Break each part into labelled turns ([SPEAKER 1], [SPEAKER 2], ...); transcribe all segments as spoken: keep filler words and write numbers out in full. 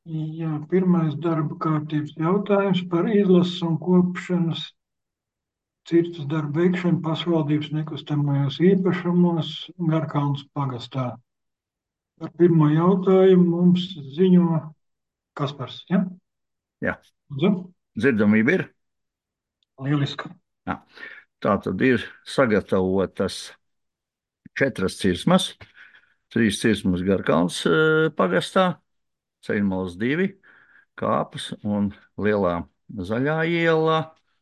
[SPEAKER 1] Jā, pirmais darba kārtības jautājums par izlases un kopšanas cirtas darbu veikšanu pašvaldības nekustamajos īpašumos Garkalnes pagastā. Par pirmo jautājumu mums ziņo Kaspars. Ja?
[SPEAKER 2] Jā,
[SPEAKER 1] Lūdzu.
[SPEAKER 2] dzirdamība ir.
[SPEAKER 1] Lieliski.
[SPEAKER 2] Jā. Tā tad ir sagatavotas četras cirsmas, trīs cirsmas Garkalnes eh, pagastā, Ceļmalas divi, Kāpas un Lielā Zaļā iela.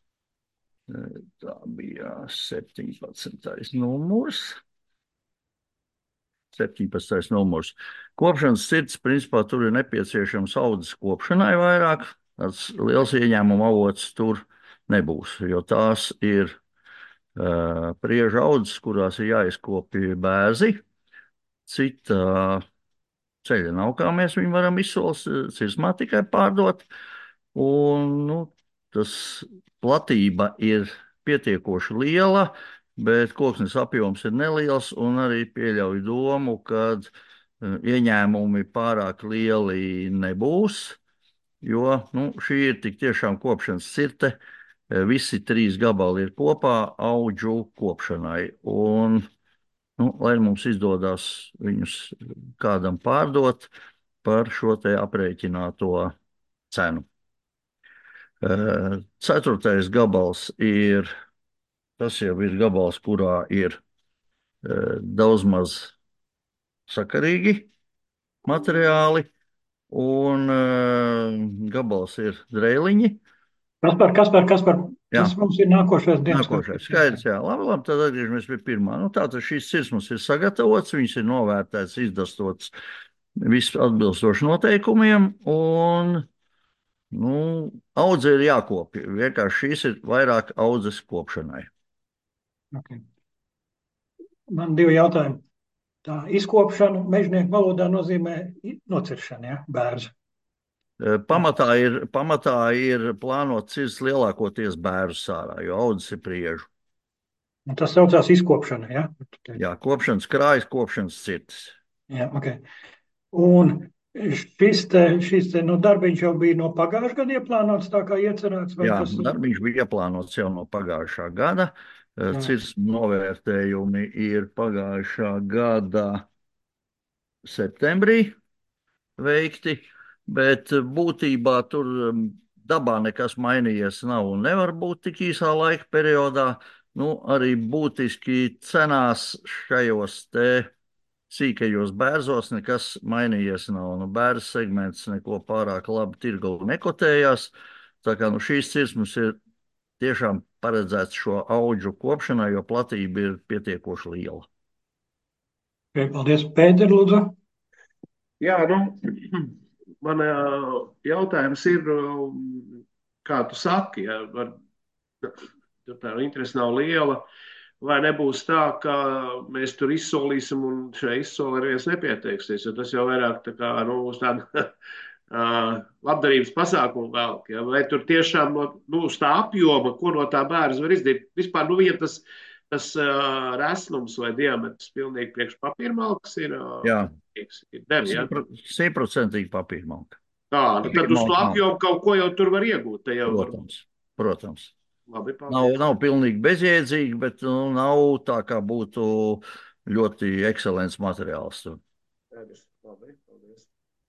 [SPEAKER 2] Eh, Tā bija septiņpadsmitais numurs. septiņpadsmitais numurs. Kopšanas cirts, principā, tur ir nepieciešams audzes kopšanai vairāk. Tāds liels ieņēmuma avots tur nebūs, jo tās ir uh, priežu audzes, kurās ir jāizkopja bēzi. Cita ceļa nav, kā mēs viņu varam izsoles cirsmā tikai pārdot. Un, nu, tas platība ir pietiekoši liela, bet koksnes apjoms ir neliels un arī pieļauj domu, ka uh, ieņēmumi pārāk lieli nebūs, jo nu, šī ir tik tiešām kopšanas cirte. Uh, Visi trīs gabali ir kopā audžu kopšanai. Un, nu, lai mums izdodas viņus kādam pārdot par šo te aprēķināto cenu. Uh, Ceturtais gabals ir, tas jau ir gabals, kurā ir uh, daudz maz sakarīgi materiāli, un uh, gabals ir drēliņi.
[SPEAKER 1] Kaspar, Kaspar, Kaspar,
[SPEAKER 2] Jā,
[SPEAKER 1] tas mums ir nākošais dienas
[SPEAKER 2] nākošais.
[SPEAKER 1] kārtības
[SPEAKER 2] Skaidrs,
[SPEAKER 1] jautājums.
[SPEAKER 2] jā. Labi, labi, tad atgriežamies pie pirmā. Nu, tātad šīs cirsmas ir sagatavots, viņas ir novērtēts, izdastots, viss atbilstoši noteikumiem, un nu, audze ir jākopja. Vienkārši šīs ir vairāk audzes kopšanai.
[SPEAKER 1] Okay. Man divi jautājumi. Tā izkopšana mežnieku valodā nozīmē nociršanu, ja? Bērzu.
[SPEAKER 2] E, Pamatā ir, pamatā ir plānots cirst lielākoties bērnu sārā, jo audzes ir priežu.
[SPEAKER 1] Un tas saucās izkopšana, ja?
[SPEAKER 2] Jā, kopšanas krājas, kopšanas cirtas.
[SPEAKER 1] Jā, okay. Un šis te, šis te no darbiņš jau bija no pagājušā gada ieplānots tā kā iecerēts, vai
[SPEAKER 2] Jā,
[SPEAKER 1] tas ir?
[SPEAKER 2] darbiņš bija ieplānots jau no pagājušā gada. E,
[SPEAKER 1] Jā.
[SPEAKER 2] Cirsmu novērtējumi ir pagājušā gada septembrī veikti, bet būtībā tur um, dabā nekas mainījies nav un nevar būt tik īsā laika periodā. Nu, arī būtiski cenās šajos te sīkajos bērzos nekas mainījies nav. Nu, bērzu segments neko pārāk labi tirgu nekotējās. Tā kā nu, šīs cirsmas ir tiešām paredzēts šo audžu kopšanai, jo platība ir pietiekoši liela.
[SPEAKER 1] Okay, paldies, Pēter, lūdzu.
[SPEAKER 3] Jā, nu, man ā, jautājums ir, kā tu saki, ja, var, tā interese nav liela, vai nebūs tā, ka mēs tur izsolīsim un šai izsoli ar viens nepieteiksies, jo tas jau vairāk tā kā, nu, uz tādu uh, labdarības pasākumu velk, ja, vai tur tiešām no, nu, uz tā apjoma, ko no tā bērns var izdarīt, vispār, nu, ja tas, tas uh, resnums vai diametrs pilnīgi priekš papīrmalkas ir, uh,
[SPEAKER 2] Jā,
[SPEAKER 3] ir der, ja?
[SPEAKER 2] simtprocentīgi papīrmalka.
[SPEAKER 3] Tā, nu tad uz to apjomu kaut ko jau tur var iegūt. Jau
[SPEAKER 2] protams, var... protams.
[SPEAKER 3] Labi,
[SPEAKER 2] nav, nav pilnīgi bezjēdzīgi, bet nu, nav tā, kā būtu ļoti ekscelents materiāls.
[SPEAKER 3] Labi, paldies.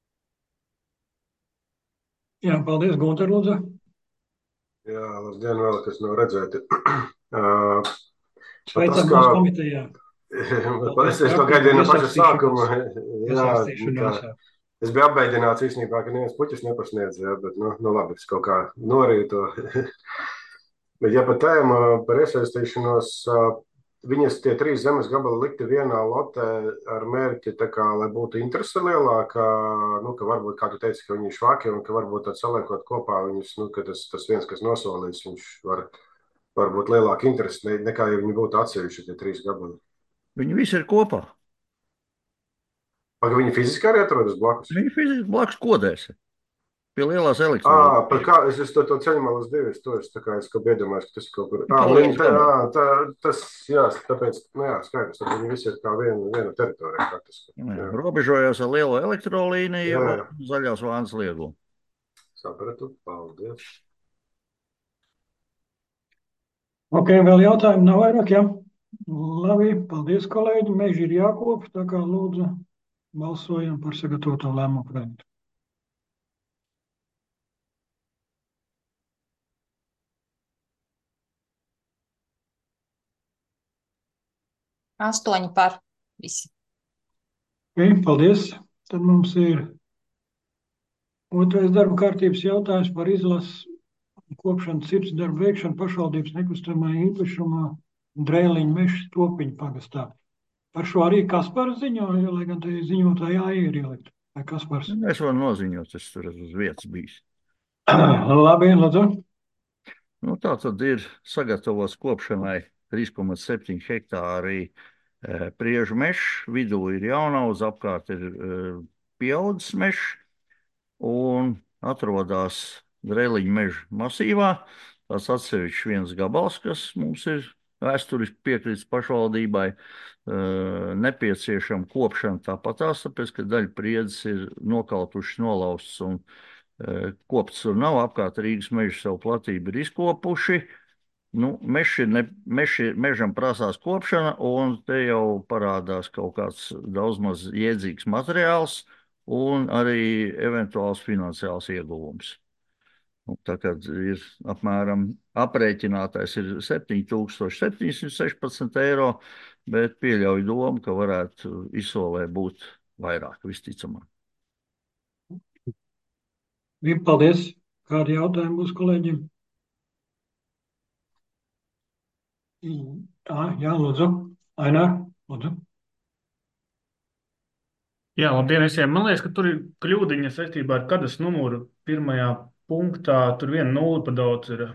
[SPEAKER 1] Jā, paldies, Gunter, lūdzu.
[SPEAKER 4] Jā, labdien vēl, kas nav redzēti. uh,
[SPEAKER 1] Sveicam mūsu komitejā.
[SPEAKER 4] Es to gaidīju no paša sākuma. Jā, tā, es biju apbeidināts īstenībā, ka neviens puķis nepasniedz, jā, bet, nu, nu labi, es kaut kā norīju to. Bet, ja par tēmu par iesaistīšanos, viņas tie trīs zemes gabali likti vienā lotē ar mērķi, tā kā, lai būtu interese lielāka, nu, ka varbūt, kā tu teici, ka viņi ir švaki un ka varbūt tad saliekot kopā viņus, nu, ka tas, tas viens, kas nosolīs, viņš var, var būt lielāka interese, nekā ja viņi būtu atsevišķi tie trīs gabali.
[SPEAKER 2] Viņi visi ir kopā.
[SPEAKER 4] Vai viņi fiziski arī atrodas blakus?
[SPEAKER 2] Viņi fiziski blakus kodēs. Pie lielās
[SPEAKER 4] Ā,
[SPEAKER 2] elektrolīnijas.
[SPEAKER 4] par kā, es, es to, to ceļu malas divas, to es tā kā es kaut iedomājos, ka tas kaut kur, ā,
[SPEAKER 2] Pa
[SPEAKER 4] nu,
[SPEAKER 2] lielu
[SPEAKER 4] viņi tā,
[SPEAKER 2] kanālu.
[SPEAKER 4] ā, tā, tas, jā, tāpēc, nu jā, skaidrs, tad viņi visi ir kā viena, viena teritorija praktiski.
[SPEAKER 2] Jā,
[SPEAKER 4] Jā,
[SPEAKER 2] robežojās ar lielo elektrolīniju
[SPEAKER 4] jā,
[SPEAKER 2] un
[SPEAKER 4] jā.
[SPEAKER 2] Zaļās vānas liegu.
[SPEAKER 4] Sapratu, paldies.
[SPEAKER 1] Ok, vēl jautājumu nav vairāk, jā? Labi, paldies, kolēģi. Meži ir jākop, tā kā lūdzu balsojam par sagatavoto lēmumu projektu.
[SPEAKER 5] Astoņi par visi.
[SPEAKER 1] Ok, paldies. Tad mums ir otrais darba kārtības jautājums par izlases kopšanu sirds darbu veikšanu pašvaldības nekustamā īpašumā Drēliņu meža Topiņu pagastā. Par šo arī Kaspars ziņoja, lai gan te ziņotājā ir ielikt. Vai Kaspars?
[SPEAKER 2] Es varu noziņot, es tur esmu uz vietas bijis.
[SPEAKER 1] Labi, lūdzu.
[SPEAKER 2] Nu, tā tad ir sagatavots kopšanai trīs komats septiņi hektāri e, priežu mežs, vidū ir jaunaudz, apkārt ir e, pieaudzis mežs un atrodas Drēliņu meža masīvā. Tas atsevišķi viens gabals, kas mums ir vēsturiski piekritis pašvaldībai, e, nepieciešama kopšana tāpatās, tāpēc, ka daļa priedzes ir nokautušas, nolaustas un e, kopts tur nav. Apkārt Rīgas meža savu platību ir izkopuši. Nu, mežs ir ne, mež ir, mežam prasās kopšana, un te jau parādās kaut kāds daudz maz jēdzīgs materiāls un arī eventuāls finansiāls ieguvums. Nu, tā kā ir apmēram aprēķinātais ir septiņi tūkstoši septiņsimt sešpadsmit eiro, bet pieļauju domu, ka varētu izsolē būt vairāk, visticamāk.
[SPEAKER 1] Paldies. Kādi jautājumi būs kolēģiem? Jā, jā, lūdzu. Ainār, lūdzu.
[SPEAKER 6] Jā, labdien visiem. Man liekas, ka tur ir kļūdiņa saistībā ar kadas numuru. Pirmajā punktā tur viena nulle pa daudz ir.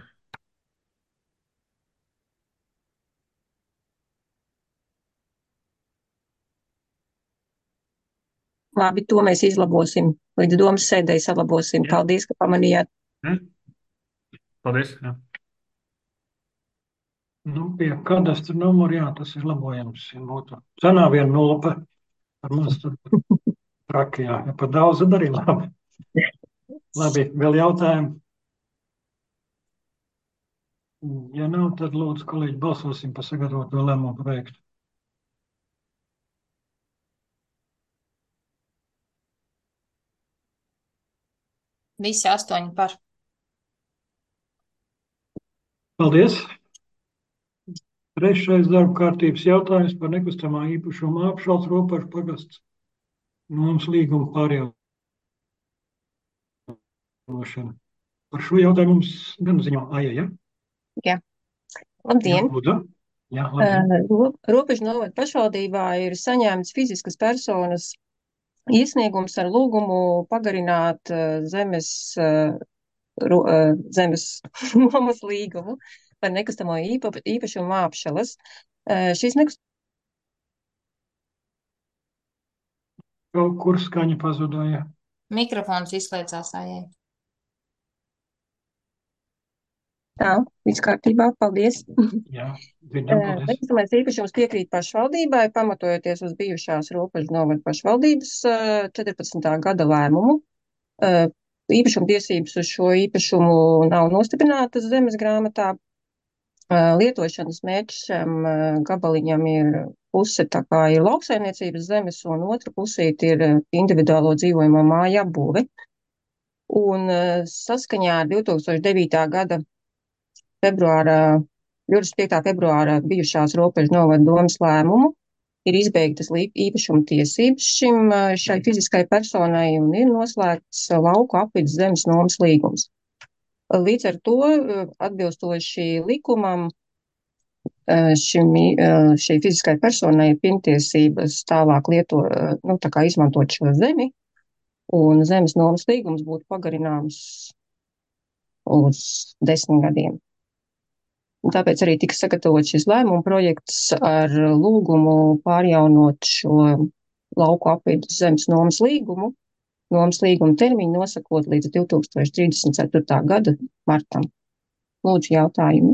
[SPEAKER 7] Labi, to mēs izlabosim. Līdz domas sēdēji salabosim.
[SPEAKER 6] Jā.
[SPEAKER 7] Paldies, ka pamanījāt.
[SPEAKER 6] Hm? Paldies. Jā.
[SPEAKER 1] Nu, pie kadastra numura, jā, tas ir labojams. Ja būtu cenā viena nulle par, par mums tur traki, jā. Ja par daudz, tad arī labi. Labi, vēl jautājumi? Ja nav, tad lūdzu, kolēģi, balsosim par sagatavoto lēmumu projektu.
[SPEAKER 5] Visi astoņi par.
[SPEAKER 1] Paldies. Trešais darba kārtības jautājums par nekustamā īpašuma apšauts robežu pagasts nomas līguma pārjaunošana. Par šo jautājumu mums gan ziņo Aija, ja?
[SPEAKER 7] Jā. Labdien.
[SPEAKER 1] Jā, lūdzu. Jā, labdien.
[SPEAKER 7] Uh, Robežu novada pašvaldībā ir saņēmts fiziskas personas iesniegums ar lūgumu pagarināt uh, zemes, uh, ro, uh, zemes nomas līgumu par nekustamo īpa, īpašumu apšalas. Uh, šis nekust...
[SPEAKER 1] Kaut kur skaņa pazudoja.
[SPEAKER 5] Mikrofons izslēdzās Aijai.
[SPEAKER 7] Tā, viss kārtībā, paldies.
[SPEAKER 1] Jā, dzirdam, paldies.
[SPEAKER 7] Nekustamais īpašums piekrīt pašvaldībai, pamatojoties uz bijušās robežu novada pašvaldības četrpadsmitā gada lēmumu. Īpašuma tiesības uz šo īpašumu nav nostiprinātas zemes grāmatā. Lietošanas mērķis šam gabaliņam ir puse tā kā ir lauksaimniecības zemes, un otra pusīt ir individuālo dzīvojamo māju apbūve. Un saskaņā ar divtūkstoš devītā gada februāra, divdesmit piektā februāra bijušās robežu novada domas lēmumu ir izbeigtas īpašuma tiesības šim, šai fiziskai personai un ir noslēgts lauku apvidas zemes nomas līgums. Līdz ar to, atbilstoši likumam, šim, šai fiziskai personai ir pilntiesības tālāk lieto, nu, tā kā izmantot šo zemi, un zemes nomas līgums būtu pagarināms uz desmit gadiem. Un tāpēc arī tika sagatavots šis lēmuma projekts ar lūgumu pārjaunot šo lauku apvidus zemes nomas līgumu nomas līguma termiņu nosakot līdz divi tūkstoši trīsdesmit ceturtā gada martam. Lūdzu, jautājumi.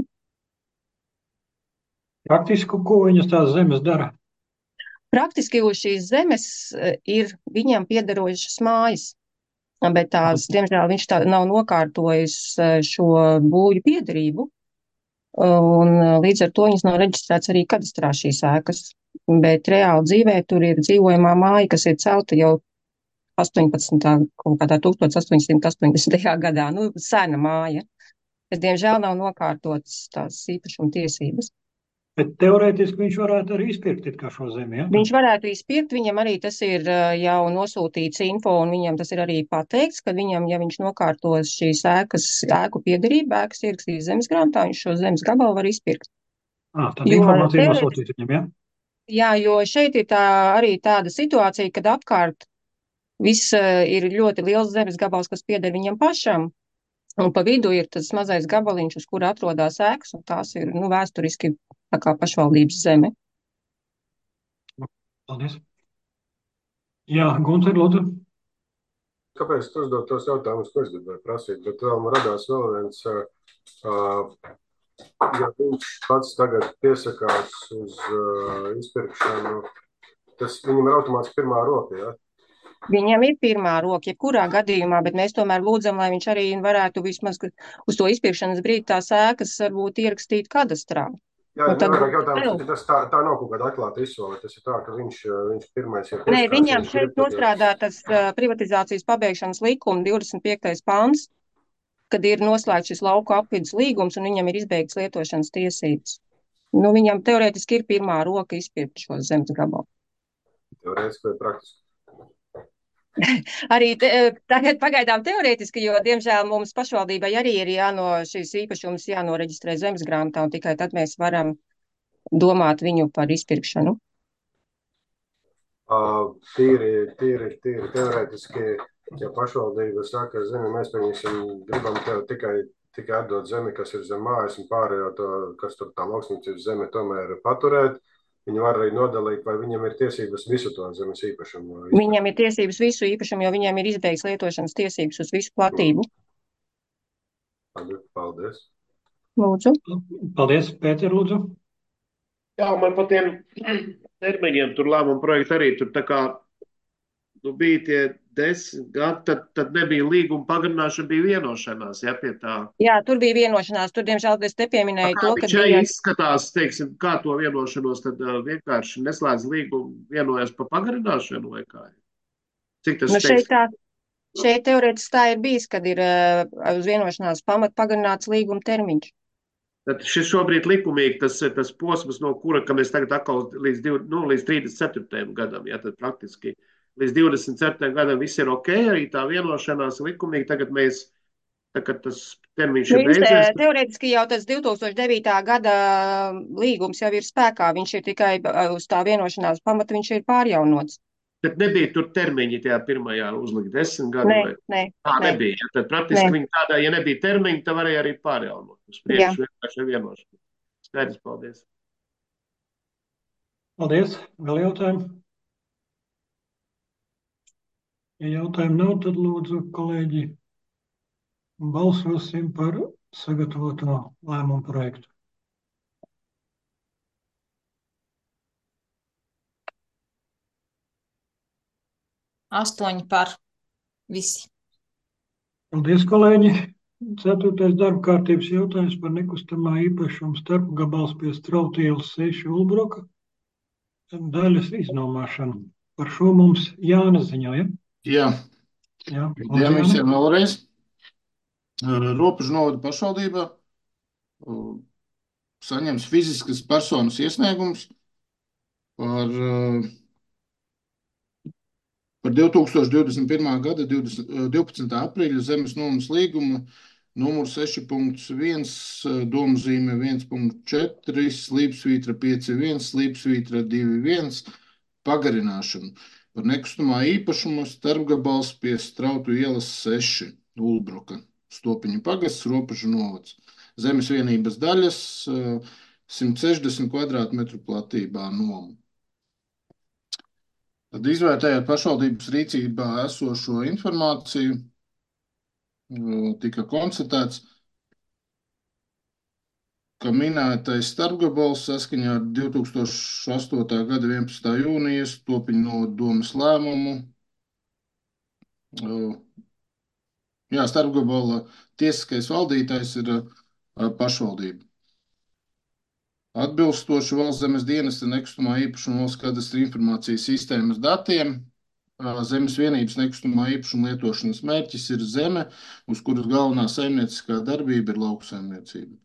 [SPEAKER 1] Praktiski, ko viņas tās zemes dara?
[SPEAKER 7] Praktiski uz šīs zemes ir viņam piederojušas mājas, bet tās, diemžēl, viņš tā nav nokārtojis šo būļu piederību, un līdz ar to viņas nav reģistrēts arī kadastrā šīs ēkas, bet reāli dzīvē tur ir dzīvojamā māja, kas ir celta jau astoņpadsmitā kaut kādā tūkstoš astoņsimt astoņdesmitajā gadā, nu, sena māja, bet, diemžēl, nav nokārtotas tās īpašuma tiesības.
[SPEAKER 1] Bet teorētiski viņš varētu arī izpirkt it kā šo zemi, ja?
[SPEAKER 7] Viņš varētu izpirkt, viņam arī tas ir jau nosūtīts info, un viņam tas ir arī pateikts, ka viņam, ja viņš nokārtos šīs ēkas, ēku piederību, ēkas ierakstīs zemes grāmatā, viņš šo zemes gabalu var izpirkt.
[SPEAKER 1] Ā, tad
[SPEAKER 7] Jo
[SPEAKER 1] informācija
[SPEAKER 7] teorētiski-
[SPEAKER 1] nosūtīt viņam, ja?
[SPEAKER 7] Jā, jo šeit ir tā, arī tāda situācija, kad apkārt viss eh, ir ļoti liels zemes gabals, kas pieder viņam pašam, un pa vidu ir tas mazais gabaliņš, uz kura atrodas ēkas, un tās ir, nu, vēsturiski tā kā pašvaldības zeme.
[SPEAKER 1] Paldies. Jā, Gunter, lūdzu.
[SPEAKER 4] Kāpēc tu uzdod tos jautājumus, ko es gribēju prasīt? Bet vēl man radās vēl viens, ā, ā, ja viņš pats tagad piesakās uz ā, izpirkšanu, tas viņam ir automātiski pirmā roka, ja?
[SPEAKER 7] Viņam ir pirmā roka, jebkurā gadījumā, bet mēs tomēr lūdzam, lai viņš arī varētu vismaz uz to izpirkšanas brīdi tās ēkas varbūt ierakstīt kadastrā.
[SPEAKER 4] Jā,
[SPEAKER 7] Un tad
[SPEAKER 4] nevairāk
[SPEAKER 7] būtu
[SPEAKER 4] jautājums,
[SPEAKER 7] vēl.
[SPEAKER 4] tas tā, tā nav kaut kāda atklāta izsole, tas ir tā, ka viņš, viņš pirmais ir
[SPEAKER 7] Nē,
[SPEAKER 4] pieskārsies,
[SPEAKER 7] viņam
[SPEAKER 4] grib
[SPEAKER 7] šeit
[SPEAKER 4] tagad-
[SPEAKER 7] nostrādātas uh, privatizācijas pabeigšanas likuma divdesmit piektais pāns, kad ir noslēgts šis lauku apvidus līgums un viņam ir izbeigts lietošanas tiesības. Nu, viņam teorētiski ir pirmā roka izpirkt šo zemes gabalu.
[SPEAKER 4] Teorētiski vai praktiski.
[SPEAKER 7] Arī te, tagad pagaidām teorētiski, jo, diemžēl, mums pašvaldībai arī ir jāno šīs īpašums jānoreģistrē zemes grāmatā, un tikai tad mēs varam domāt viņu par izpirkšanu.
[SPEAKER 4] Ā, Tīri, tīri, tīri teorētiski, ja pašvaldība saka, zemi, mēs pieņemsim, gribam tev tikai, tikai atdot zemi, kas ir zem mājas un pārējo to, kas tur tā lauksniecības zeme tomēr paturēt, viņi var arī nodalīt, vai viņam ir tiesības visu to zemes īpašumu. izpirkt.
[SPEAKER 7] Viņam ir tiesības visu īpašumu, jo viņam ir izbeigts lietošanas tiesības uz visu platību.
[SPEAKER 4] Labi, paldies.
[SPEAKER 7] Lūdzu.
[SPEAKER 1] Paldies, Pēter, lūdzu.
[SPEAKER 3] Jā, man par tiem termiņiem tur lēmuma projekta arī tur tā kā nu, bija tie desmit gadi, tad, tad nebija līguma pagarināšana, bija vienošanās, ja, pie tā.
[SPEAKER 7] Jā, tur bija vienošanās, tur, diemžēl, es te pieminēju
[SPEAKER 3] Kā
[SPEAKER 7] to, ka
[SPEAKER 3] viņš arī
[SPEAKER 7] bija.
[SPEAKER 3] izskatās, teiksim, kā to vienošanos, tad uh, vienkārši neslēdz līgumu, vienojas par pagarināšanu vai kā? Cik tas,
[SPEAKER 7] Nu, šeit,
[SPEAKER 3] teiksim,
[SPEAKER 7] tā, šeit teorētiski tā ir bijis, kad ir uh, uz vienošanās pamat pagarināts līguma termiņš.
[SPEAKER 3] tad šis šobrīd likumīgi tas, tas posms, no kura, ka mēs tagad atkal līdz, div, nu, līdz trīsdesmit ceturtajam gadam, ja, tad praktiski līdz divdesmit ceturtajam gadam viss ir ok, arī tā vienošanās likumīgi, tagad mēs, tagad tas termiņš
[SPEAKER 7] Nu,
[SPEAKER 3] ir
[SPEAKER 7] viņš, eh,
[SPEAKER 3] beidzies.
[SPEAKER 7] teorētiski jau tas divi tūkstoši devītā gada līgums jau ir spēkā, viņš ir tikai eh, uz tā vienošanās pamata, viņš ir pārjaunots.
[SPEAKER 3] Bet nebija tur termiņi tajā pirmajā uzlikt desmit gadu
[SPEAKER 7] Nē,
[SPEAKER 3] vai
[SPEAKER 7] nē,
[SPEAKER 3] tā
[SPEAKER 7] nē.
[SPEAKER 3] nebija. Ja, tad praktiski
[SPEAKER 7] Nē.
[SPEAKER 3] viņi tādā, ja nebija termiņi, tad varēja arī pārjaunot. Uz
[SPEAKER 7] Jā.
[SPEAKER 3] priekšu vienkārši ar vienošanos. Skaidrs, paldies.
[SPEAKER 1] Paldies. Vēl jautājumi? Ja jautājumu nav, tad lūdzu, kolēģi, balsosim par sagatavoto lēmumu projektu.
[SPEAKER 5] Astoņi par. Visi.
[SPEAKER 1] Paldies, kolēģi. Ceturtais darba kārtības jautājums par nekustamā īpašuma starpgabals pie Strautielas seši Ulbroka daļas iznomāšanu. Par šo mums Jānis ziņoja.
[SPEAKER 8] Jā,
[SPEAKER 1] Jā,
[SPEAKER 8] labdien visiem vēlreiz. Robežu novada pašvaldībā uh, saņems fiziskas personas iesniegums par, uh, par divi tūkstoši divdesmit pirmā gada divpadsmitā aprīļa zemes nomas līguma numur seši punkts viens, domzīme viens punkts četri, slīpsvītra pieci viens, slīpsvītra divi viens pagarināšanu par nekustamā īpašuma starpgabals pie Strautu ielas seši Ulbroka. Stopiņu pagasts, robežu novads. Zemes vienības daļas simt sešdesmit kvadrātmetru platībā nomu. Tad izvērtējot pašvaldības rīcībā esošo informāciju, tika konstatēts, ka minētais starpgabals saskaņā ar divi tūkstoši astotā gada vienpadsmitā jūnija Topiņu novada domes lēmumu. Jā, starpgabala tiesiskais valdītājs ir pašvaldība. Atbilstoši Valsts zemes dienesta nekustamā īpašuma valsts kadastra informācijas sistēmas datiem, zemes vienības nekustamā īpašuma lietošanas mērķis ir zeme, uz kuras galvenā saimnieciskā darbība ir lauksaimniecība.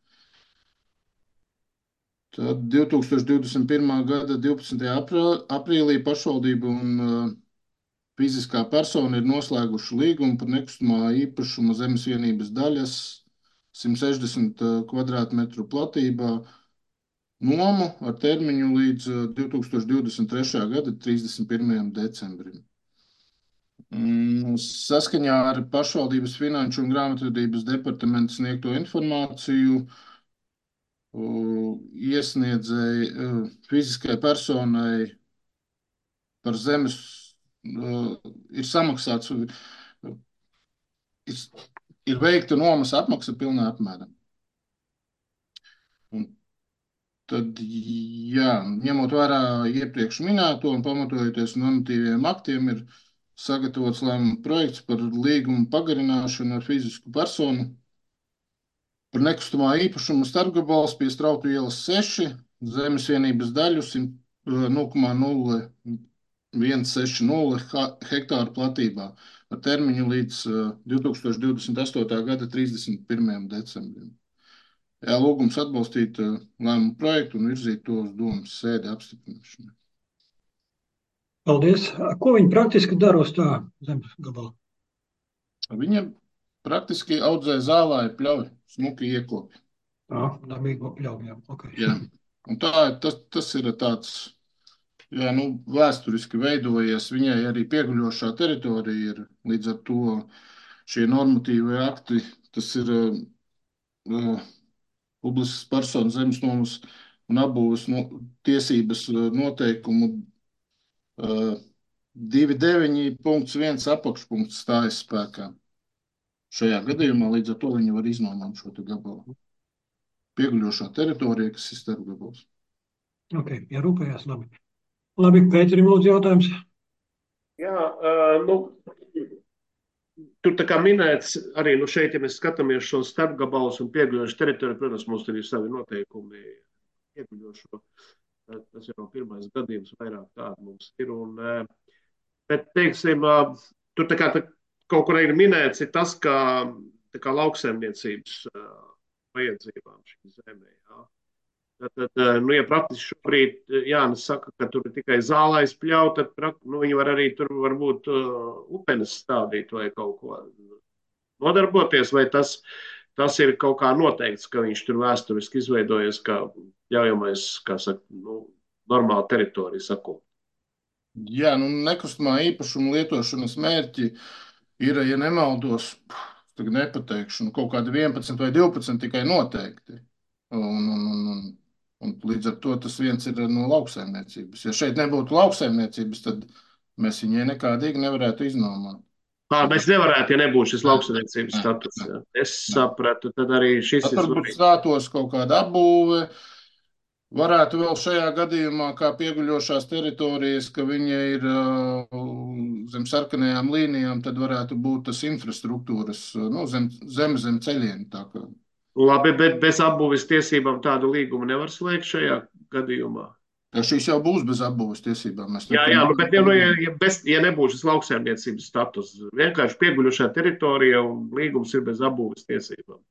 [SPEAKER 8] Tad divi tūkstoši divdesmit pirmā gada divpadsmitajā aprīlī pašvaldība un fiziskā persona ir noslēguši līgumu par nekustamā īpašuma zemes vienības daļas simt sešdesmit kvadrātmetru platībā nomu ar termiņu līdz divi tūkstoši divdesmit trešā gada trīsdesmit pirmajam decembrim. Saskaņā ar pašvaldības finanšu un grāmatvedības departamentu sniegto informāciju iesniedzēji fiziskai personai par zemes ir samaksāts, ir veikta nomas apmaksa pilnā apmērā. Un tad, jā, ņemot vērā iepriekš minēto un pamatojoties normatīviem aktiem, ir sagatavots lēmuma projekts par līgumu pagarināšanu ar fizisku personu par nekustamā īpašuma starpgabals pie Strautu ielas seši, zemes vienības daļu nulle komā nulle viens seši nulle hektāru platībā ar termiņu līdz divi tūkstoši divdesmit astotā gada trīsdesmit pirmajam decembrim. Jā, lūgums atbalstīt lēmumu projektu un virzīt to uz domas sēdi apstiprināšanai.
[SPEAKER 1] Paldies. Ko viņi praktiski dara uz tā zemes gabala?
[SPEAKER 8] Viņa praktiski audzē zālāju pļauju, smuki iekopi.
[SPEAKER 1] Jā, dabīgo pļauju, jā. Okay.
[SPEAKER 8] Jā. Un tā, tas, tas ir tāds, jā, nu, vēsturiski veidojies. Viņai arī pieguļošā teritorija ir līdz ar to šie normatīvie akti. Tas ir uh, publiskas personas zemes nomas un apbūves no, tiesības noteikumu uh, divi deviņi punkts viens apakšpunkts stājas spēkā. Šajā gadījumā līdz ar to viņi var iznomāt šo te gabalu. Pieguļošā teritorija, kas ir starpgabals.
[SPEAKER 1] Ok, ja rūpējās, labi. Labi, Pēterim lūdzu jautājums.
[SPEAKER 3] Jā, uh, nu, tur tā kā minēts, arī nu šeit, ja mēs skatāmies šo starpgabalus un pieguļošu teritoriju, protams, mums ir savi noteikumi pieguļošo. Tas jau pirmais gadījums vairāk tādu mums ir. Un, bet, teiksim, tur tā kā tā, kaut kur ir minēts, ir tas, ka tā kā lauksaimniecības uh, vajadzībām šī zemē. Jā. Tad, tad, nu, ja praktiski šobrīd Jānis saka, ka tur ir tikai zālais pļauj, tad nu, viņi var arī tur varbūt uh, upenes stādīt vai kaut ko nodarboties, vai tas, tas ir kaut kā noteikts, ka viņš tur vēsturiski izveidojies kā ļaujamais, kā saka, nu, normāla teritorija sakot.
[SPEAKER 8] Jā, nu, nekustamā īpašuma lietošanas mērķi ir, ja nemaldos, tagad nepateikšu, nu, kaut kādi vienpadsmit vai divpadsmit tikai noteikti. Un, un, un, un līdz ar to tas viens ir no lauksaimniecības. Ja šeit nebūtu lauksaimniecības, tad mēs viņai nekādīgi nevarētu iznomāt.
[SPEAKER 3] Ā, mēs nevarētu, ja nebūtu šis lauksaimniecības status. Jā. Es sapratu, tad arī šis
[SPEAKER 8] tad
[SPEAKER 3] ir
[SPEAKER 8] varbūt
[SPEAKER 3] svarīgi.
[SPEAKER 8] stātos kaut kāda apbūve. Varētu vēl šajā gadījumā, kā pieguļošās teritorijas, ka viņa ir uh, zem sarkanajām līnijām, tad varētu būt tas infrastruktūras, nu, zem, zem, zem ceļiem. Tā kā.
[SPEAKER 3] Labi, bet bez apbūves tiesībām tādu līgumu nevar slēgt šajā gadījumā.
[SPEAKER 8] Ja šīs jau būs bez apbūves tiesībām. Mēs
[SPEAKER 3] Jā, jā, bet ja, nu, ja, ja, bez, ja nebūs šis lauksaimniecības status, vienkārši pieguļošā teritorija un līgums ir bez apbūves tiesībām.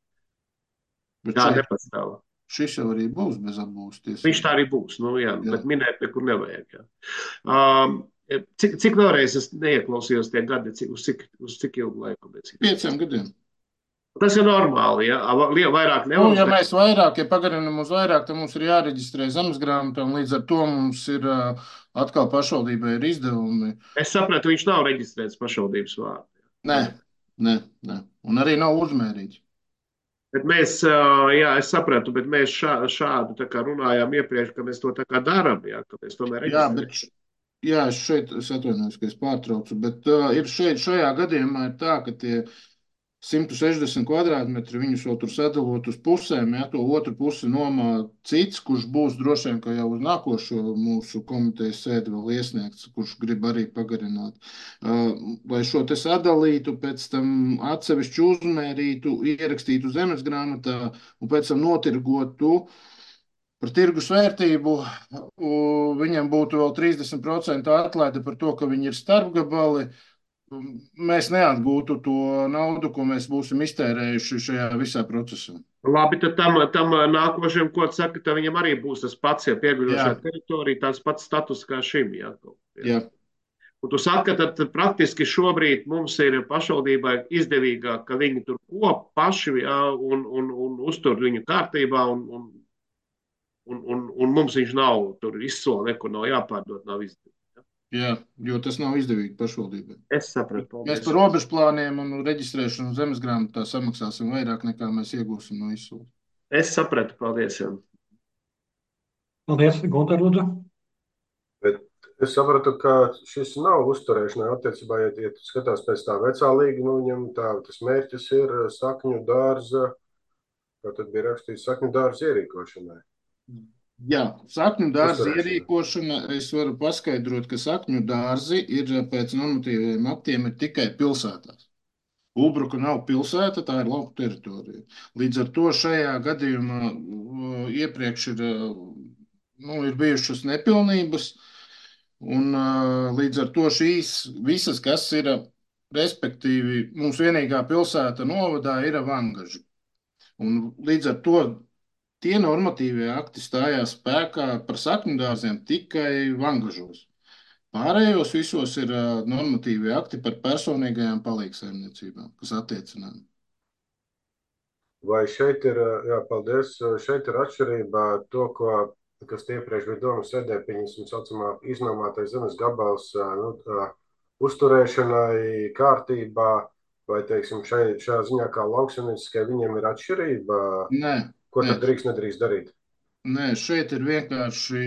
[SPEAKER 8] Bet
[SPEAKER 3] Tā
[SPEAKER 8] šeit,
[SPEAKER 3] nepastāv.
[SPEAKER 8] šis jau arī būs bez apbūves tiesībām.
[SPEAKER 3] Viņš tā arī būs, nu jā,
[SPEAKER 8] Jā.
[SPEAKER 3] bet minēt nekur nevajag. Jā. Um, cik, cik vēlreiz es neieklausījos tie gadi, cik, uz, cik, uz cik ilgu laiku? Cik...
[SPEAKER 8] Pieciem gadiem.
[SPEAKER 3] Tas ir normāli, ja vairāk
[SPEAKER 8] Nu,
[SPEAKER 3] nevar.
[SPEAKER 8] ja mēs vairāk, ja pagarinam uz vairāk, tad mums ir jāreģistrē zemesgrāmatā, un līdz ar to mums ir uh, atkal pašvaldībai ir izdevumi.
[SPEAKER 3] Es sapratu, viņš nav reģistrēts pašvaldības vārdā.
[SPEAKER 8] Nē, nē, nē. Un arī nav uzmērīts.
[SPEAKER 3] Bet mēs, uh, jā, es sapratu, bet mēs šā, šādu tā kā runājām iepriekš, ka mēs to tā kā darām, jā, ka mēs tomēr
[SPEAKER 8] Jā,
[SPEAKER 3] reģistrējam.
[SPEAKER 8] bet, Jā, es šeit es atvainojos, ka es pārtraucu, bet uh, ir šeit, šajā gadījumā ir tā, ka tie simt sešdesmit kvadrātmetri viņus vēl tur sadalot uz pusēm, ja to otru pusi nomā cits, kurš būs droši vien, ka jau uz nākošo mūsu komitejas sēdi vēl iesniegts, kurš grib arī pagarināt. Uh, lai šo te sadalītu, pēc tam atsevišķi uzmērītu, ierakstītu zemes grāmatā un pēc tam notirgotu par tirgus vērtību, u, viņam būtu vēl trīsdesmit procenti atlaide par to, ka viņi ir starpgabali. Mēs neatgūtu to naudu, ko mēs būsim iztērējuši šajā visā procesā.
[SPEAKER 3] Labi, tad tam, tam nākošajam, ko saka, tad viņam arī būs tas pats, ja pieguļošā
[SPEAKER 8] Jā.
[SPEAKER 3] teritorija, tāds pats status kā šim. Jā.
[SPEAKER 8] Jā.
[SPEAKER 3] Un tu saki, ka tad praktiski šobrīd mums ir pašvaldībai izdevīgāk, ka viņi tur kop paši, jā, un, un, un uztur viņu kārtībā, un, un, un, un, un mums viņš nav tur izsola, nekur nav jāpārdot, nav izdevīgi.
[SPEAKER 8] Jā, jo tas nav izdevīgi pašvaldībai.
[SPEAKER 3] Es sapratu.
[SPEAKER 8] Mēs par robežplāniem un reģistrēšanu zemes grāmatā samaksāsim vairāk nekā mēs iegūsim no izsoles.
[SPEAKER 3] Es sapratu, paldies. Jā.
[SPEAKER 1] Paldies, Gunter, lūdzu.
[SPEAKER 4] Bet es sapratu, ka šis nav uzturēšanai attiecībā, ja, ja tu skatās pēc tā vecā līga, nu viņam tā, tas mērķis ir sakņu dārza, kā tad bija rakstīts, sakņu dārza ierīkošanai.
[SPEAKER 8] Jā, sakņu dārza
[SPEAKER 4] Uzturēšana.
[SPEAKER 8] ierīkošana, es varu paskaidrot, ka sakņu dārzi ir pēc normatīviem aktiem ir tikai pilsētās. Ulbruka nav pilsēta, tā ir lauku teritorija. Līdz ar to šajā gadījumā uh, iepriekš ir, uh, nu, ir bijušas nepilnības, un uh, līdz ar to šīs visas, kas ir, uh, respektīvi, mums vienīgā pilsēta novadā ir Vangaži. Un līdz ar to tie normatīvie akti stājās spēkā par sakņu dārziem tikai Vangažos. Pārējos visos ir uh, normatīvie akti par personīgajām palīgsaimniecībām, kas attiecinām.
[SPEAKER 4] Vai šeit ir, jā, paldies, šeit ir atšķirība to, ko, kas iepriekš bija domas sēdē, pieņemsim saucamā iznomātais zemes gabals, nu, tā, uzturēšanai, kārtībā, vai, teiksim, šai, šajā ziņā kā lauksaimnieciskai viņiem ir atšķirība,
[SPEAKER 8] Nē,
[SPEAKER 4] ko
[SPEAKER 8] nē,
[SPEAKER 4] tad drīkst, nedrīkst darīt?
[SPEAKER 8] nē, šeit ir vienkārši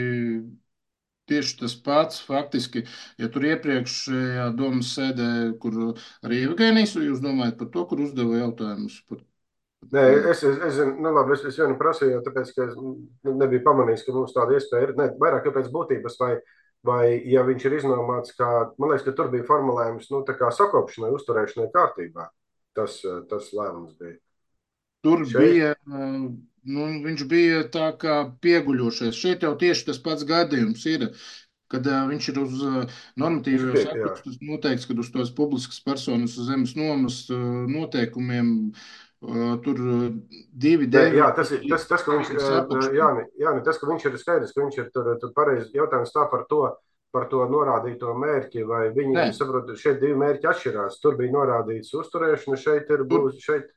[SPEAKER 8] tieši tas pats. Faktiski, ja tur iepriekšējā domas sēdē, kur arī Evgenijs, jūs domājat par to, kur uzdeva jautājumus par.
[SPEAKER 4] Nē, es, es, es, nu labi, es, es vienu prasīju, tāpēc, ka es nebiju pamanījis, ka mums tāda iespēja ir. Ne, vairāk jau pēc būtības, vai, vai ja viņš ir iznomāts, kā, man liekas, ka tur bija formulējums, nu, tā kā sakopšanai, uzturēšanai kārtībā. Tas, tas lēmums bija.
[SPEAKER 8] Tur
[SPEAKER 4] Šeit?
[SPEAKER 8] bija, nu, viņš bija tā kā pieguļošais. Šeit jau tieši tas pats gadījums ir, kad uh, viņš ir uz uh, normatīvajos
[SPEAKER 4] Viņš pie-
[SPEAKER 8] aktus noteikts, kad uz tos publiskas personas uz zemes nomas uh, noteikumiem uh, tur uh, divi
[SPEAKER 4] Nē,
[SPEAKER 8] devi.
[SPEAKER 4] jā, tas ir tas, tas ka viņš, Jāni, Jāni, tas, ka viņš ir skaidrs, ka viņš ir tur, tur pareizi jautājums tā par to, par to norādīto mērķi, vai viņi,
[SPEAKER 8] Nē.
[SPEAKER 4] saprot, šeit divi mērķi atšķirās. Tur bija norādīts uzturēšana, šeit ir
[SPEAKER 8] Tur-
[SPEAKER 4] būs, šeit,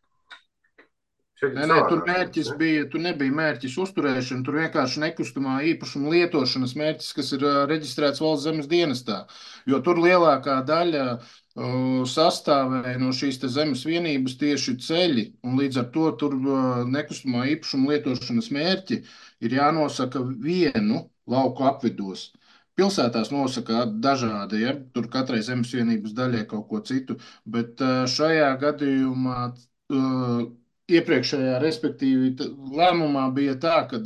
[SPEAKER 4] šeit ir
[SPEAKER 8] Nē, nē, tur
[SPEAKER 4] savādāk,
[SPEAKER 8] mērķis
[SPEAKER 4] ne?
[SPEAKER 8] bija, tur nebija mērķis uzturēšana, tur vienkārši nekustamā īpašuma lietošanas mērķis, kas ir ā, reģistrēts valsts zemes dienestā. Jo tur lielākā daļa ā, sastāvēja no šīs te zemes vienības tieši ceļi, un līdz ar to tur ā, nekustamā īpašuma lietošanas mērķi ir jānosaka vienu lauku apvidos. Pilsētās nosaka dažādi, ja? Tur katrai zemes vienības daļai kaut ko citu, bet ā, šajā gadījumā ā, iepriekšējā, respektīvi, t- lēmumā bija tā, ka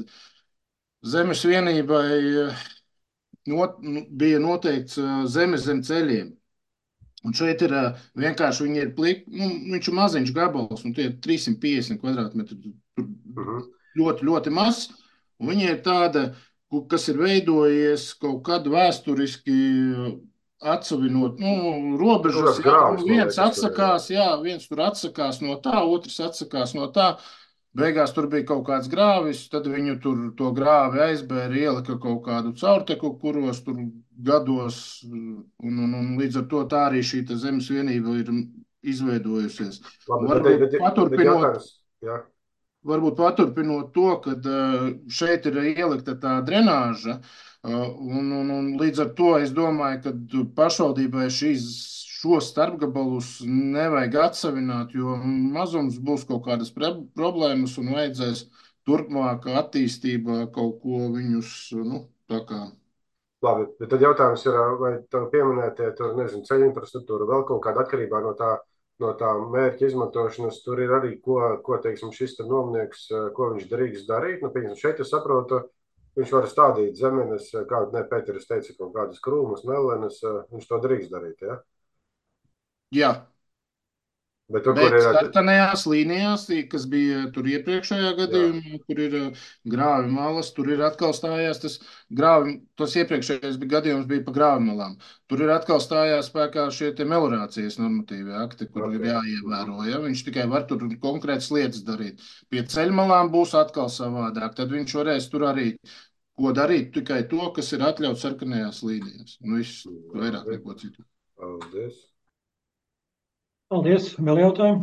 [SPEAKER 8] zemes vienībai eh, not, nu, bija noteikts eh, zemes zem ceļiem. Un šeit ir eh, vienkārši viņi ir pliki, nu, viņš ir maziņš gabals, un tie ir trīssimt piecdesmit kvadrātmetri, tur
[SPEAKER 4] Mhm.
[SPEAKER 8] ļoti, ļoti maz. Un viņi ir tāda, ku- kas ir veidojies kaut kad vēsturiski eh, atsavinot, nu, robežas,
[SPEAKER 4] Kāds
[SPEAKER 8] jā,
[SPEAKER 4] grāvs,
[SPEAKER 8] nu,
[SPEAKER 4] man
[SPEAKER 8] viens
[SPEAKER 4] liekas, tur ir, jā.
[SPEAKER 8] atsakās, jā, viens tur atsakās no tā, otrs atsakās no tā. Beigās tur bija kaut kāds grāvis, tad viņu tur to grāvi aizbēra, ielika kaut kādu caurteku, kuros tur gados, un, un, un līdz ar to tā arī šī te zemes vienība ir izveidojusies.
[SPEAKER 4] Labi, bet,
[SPEAKER 8] Varbūt
[SPEAKER 4] bet, bet, bet
[SPEAKER 8] paturpinot,
[SPEAKER 4] jautājums, jā.
[SPEAKER 8] varbūt paturpinot to, ka šeit ir ielikta tā drenāža, uh, un, un, un līdz ar to es domāju, ka pašvaldībai šīs, šos starpgabalus nevajag atsavināt, jo mazums būs kaut kādas pre- problēmas un vajadzēs turpmāk attīstībā kaut ko viņus, nu, tā kā
[SPEAKER 4] Labi, bet tad jautājums ir, vai tev pieminētie, tur, nezinu, ceļu infrastruktūra vēl kaut kāda atkarībā no tā, no tā mērķa izmantošanas, tur ir arī, ko, ko teiksim, šis tur nomnieks, ko viņš drīkst darīt. Nu, piemēram, šeit es saprotu, viņš var stādīt zemenes, kādu, ne, Pēteris teica, kaut kādas krūmas, melenes, viņš to drīkst darīt, ja?
[SPEAKER 8] Jā.
[SPEAKER 4] Bet tur,
[SPEAKER 8] Bet
[SPEAKER 4] kur ir,
[SPEAKER 8] sarkanajās līnijās, kas bija tur iepriekšējā gadījumā, kur ir grāvi malas, tur ir atkal stājās tas grāvi, tas iepriekšējais bija gadījums bija pa grāvi malām. Tur ir atkal stājās spēkā šie te melorācijas normatīvi akti, kur
[SPEAKER 4] Ok.
[SPEAKER 8] ir jāievēro. Ja? Viņš tikai var tur konkrētas lietas darīt. Pie ceļmalām būs atkal savādāk. Tad viņš varēs tur arī ko darīt, tikai to, kas ir atļauts sarkanajās līnijās. Nu, viss vairāk neko citu.
[SPEAKER 4] paldies.
[SPEAKER 1] Paldies. Vēl jautājumi?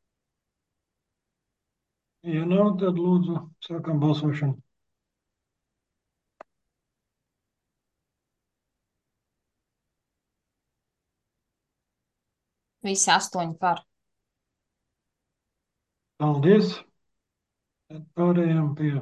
[SPEAKER 1] Ja nav, tad lūdzu sākam balsošanu.
[SPEAKER 5] Visi astoņi par.
[SPEAKER 1] Paldies. Tad pārējām pie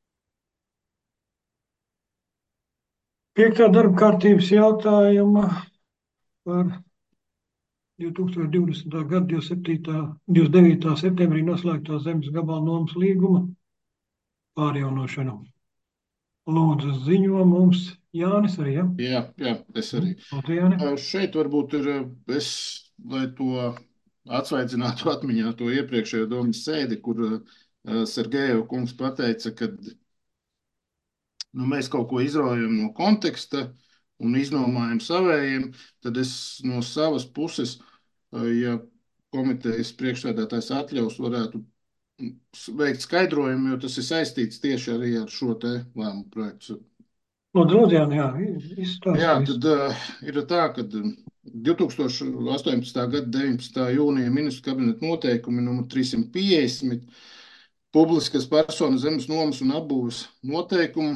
[SPEAKER 1] piektā darba kārtības jautājuma par divi tūkstoši divdesmitā gada divdesmit devītā septembrī noslēgtā zemes gabala nomas līguma pārjaunošanu. Lūdzu, ziņo mums Jānis arī, ja?
[SPEAKER 8] Jā, jā, es arī.
[SPEAKER 1] Lūdzu, Jāni.
[SPEAKER 8] Uh, Šeit varbūt ir, uh, es, lai to atsvaidzinātu atmiņā to iepriekšējo domas sēdi, kur uh, Sergejev kungs pateica, ka nu, mēs kaut ko izraujam no konteksta un iznomājam savējiem, tad es no savas puses, uh, ja komitejas priekšsēdētājs atļaus, varētu veikt skaidrojumu, jo tas ir saistīts tieši arī ar šo te lēmumu projektu.
[SPEAKER 1] Lūdzu, lūdzu, Jāni, jā, izstāst.
[SPEAKER 8] Jā, tad uh, ir tā, ka divi tūkstoši astoņpadsmitā gada deviņpadsmitā jūnija ministru kabineta noteikumi numur trīssimt piecdesmit publiskas personas zemes nomas un apbūves noteikumu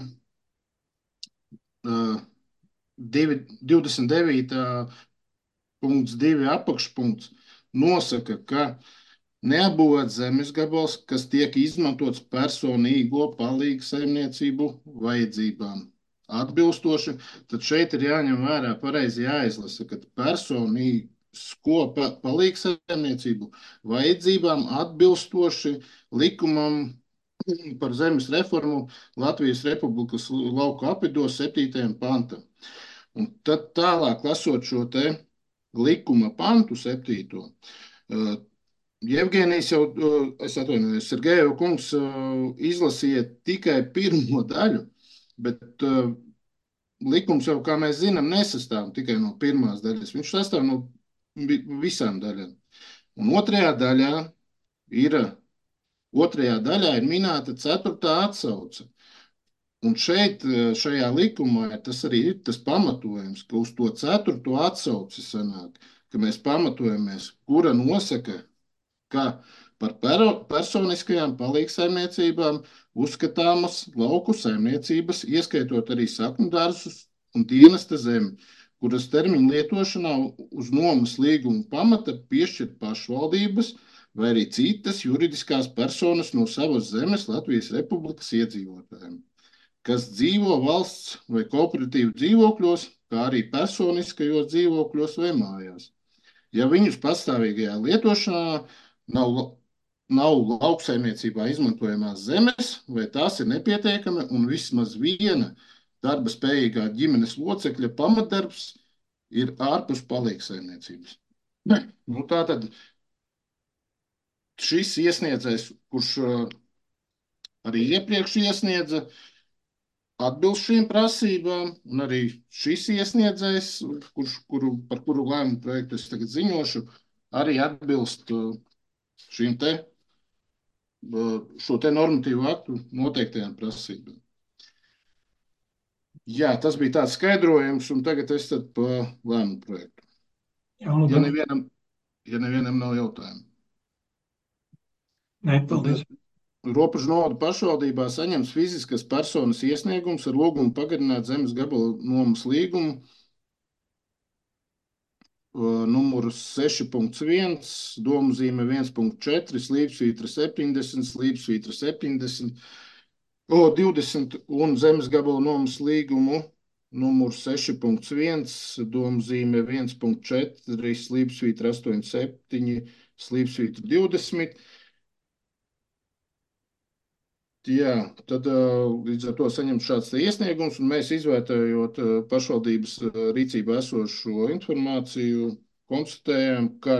[SPEAKER 8] uh, divdesmit devītā punkts divi apakšpunkts nosaka, ka neapbūvēts zemes gabals, kas tiek izmantots personīgo palīgu saimniecību vajadzībām. Atbilstoši, tad šeit ir jāņem vērā pareizi jāizlasa, ka personīgo palīgu saimniecību vajadzībām atbilstoši likumam par zemes reformu Latvijas Republikas lauku apvidos septītajam pantam. Un tad tālāk lasot šo te likuma pantu septīto, Jevgenijs jau, es atvainojos, Sergejev kungs izlasīja tikai pirmo daļu, bet uh, likums jau, kā mēs zinām, nesastāv tikai no pirmās daļas. Viņš sastāv no vi visām daļām. Un otrajā daļā ir, otrajā daļā ir minēta ceturtā atsauce. Un šeit, šajā likumā, tas arī ir tas pamatojums, ka uz to ceturto atsauci sanāk, ka mēs pamatojamies, kura nosaka, ka par personiskajām palīgsaimniecībām uzskatāmas lauku saimniecības, ieskaitot arī saknu dārzus un dienesta zemi, kuras termiņu lietošanā uz nomas līguma pamata piešķir pašvaldības vai arī citas juridiskās personas no savas zemes Latvijas Republikas iedzīvotājiem, kas dzīvo valsts vai kooperatīvu dzīvokļos, kā arī personiskajos dzīvokļos vai mājās. Ja viņus pastāvīgajā lietošanā nav nav lauksaimniecībā izmantojamās zemes, vai tās ir nepietiekami, un vismaz viena darba spējīgā ģimenes locekļa pamatdarbs ir ārpus palīgsaimniecības. Nu, tātad šis iesniedzējs, kurš arī iepriekš iesniedza, atbilst šīm prasībām, un arī šis iesniedzējs, kurš, kuru, par kuru lēmumu projektu es tagad ziņošu, arī atbilst šīm te šo te normatīvu aktu noteiktajām prasībām. Jā, tas bija tāds skaidrojums, un tagad es tad pa lēmumu projektu.
[SPEAKER 1] Jā, lūdzu.
[SPEAKER 8] Ja nevienam, ja nevienam nav jautājumu.
[SPEAKER 1] Nē, paldies.
[SPEAKER 8] Robežu novada pašvaldībā saņems fiziskas personas iesniegums ar lūgumu pagarināt zemes gabala nomas līgumu numuru seši punkts viens, domzīme viens punkts četri, slīpsvītra septiņdesmit, slīpsvītra septiņdesmit, o divdesmit un zemes gabala nomas līgumu numurs seši punkts viens, domzīme viens punkts četri, slīpsvītra astoņi septiņi, slīpsvītra divdesmit. Jā, tad līdz ar to saņemt šāds iesniegums, un mēs izvērtējot pašvaldības rīcībā esošo informāciju, konstatējam, ka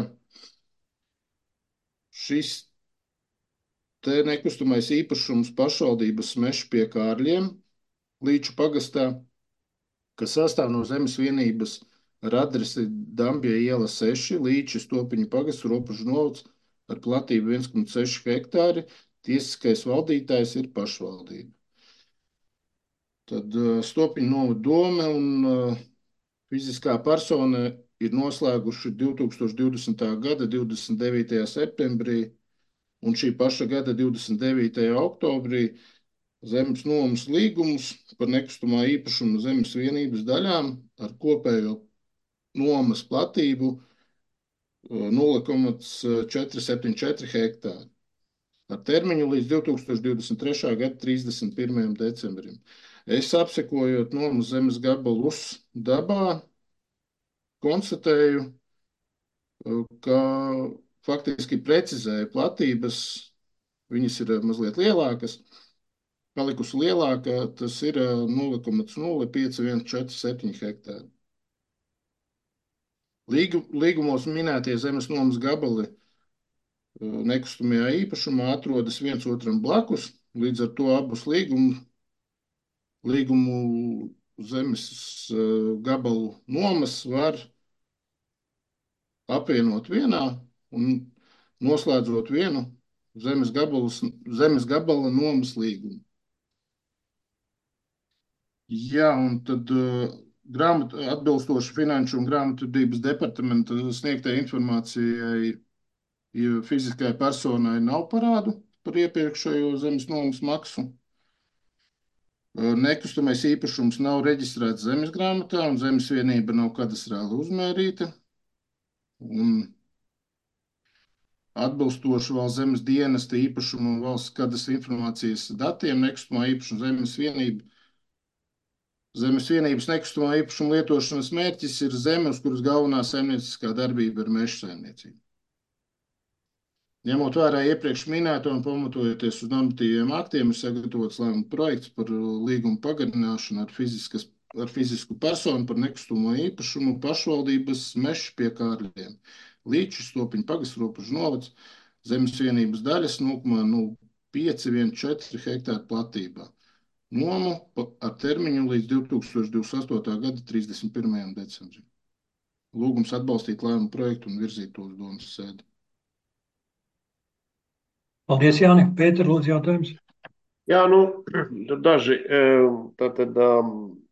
[SPEAKER 8] šis te nekustamais īpašums pašvaldības mežs pie Kārļiem, Līču pagastā, kas sastāv no zemes vienības ar adresi Dambja iela seši, Līča Stopiņu pagasts, Ropažu novads ar platību viens komats seši hektāri, tiesiskais valdītājs ir pašvaldība. Tad Stopiņu novada dome un fiziskā persona ir noslēguši divtūkstoš divdesmitā gada divdesmit devītajā septembrī un šī paša gada divdesmit devītajā oktobrī zemes nomas līgumus par nekustamā īpašuma zemes vienības daļām ar kopējo nomas platību nulle komats četri septiņi četri hektāri ar termiņu līdz divtūkstoš divdesmit trešā gada trīsdesmit pirmajam decembrim. Es apsekojot nomas zemes gabalus dabā, konstatēju, ka faktiski precizēja platības, viņas ir mazliet lielākas, palikusi lielāka, tas ir nulle komats nulle pieci viens četri septiņi hektāri. Līgu, līgumos minētie zemes nomas gabali nekustamajā īpašumā atrodas viens otram blakus, līdz ar to abus līgumu, līgumu zemes gabalu nomas var apvienot vienā un noslēdzot vienu zemes, gabalus, zemes gabala nomas līgumu. Jā, un tad uh, grāmat, atbilstoši Finanšu un grāmatvedības departamenta sniegtai informācijai, ja fiziskai personai nav parādu par iepriekšējo zemes nomas maksu. Uh, nekustamais īpašums nav reģistrēts zemes grāmatā un zemes vienība nav kadastrāli uzmērīta. Un atbilstoši valsts zemes dienesta īpašuma un valsts kadastra informācijas datiem nekustamā īpašuma zemes vienība Zemes vienības nekustamā īpašuma lietošanas mērķis ir zeme, uz kuras galvenā saimnieciskā darbība ir meža saimniecība. Ņemot vērā iepriekš minēto un pamatojoties uz normatīviem aktiem, ir sagatavots lēmuma projekts par līgumu pagarināšanu ar, fiziskas, ar fizisku personu par nekustamo īpašumu pašvaldības mežs pie Kārļiem. Līču Stopiņu pagasts, Ropažu novads, zemes vienības daļas nulle komats nulle pieci viens četri hektāru platībā. Nomu ar termiņu līdz divtūkstoš divdesmit astotā gada trīsdesmit pirmajam decembrim. Lūgums atbalstīt lēmumu projektu un virzīt to uz domas sēdi.
[SPEAKER 1] Paldies, Jāni. Pēter, lūdzu, jautājums.
[SPEAKER 3] Jā, nu, daži, tātad um,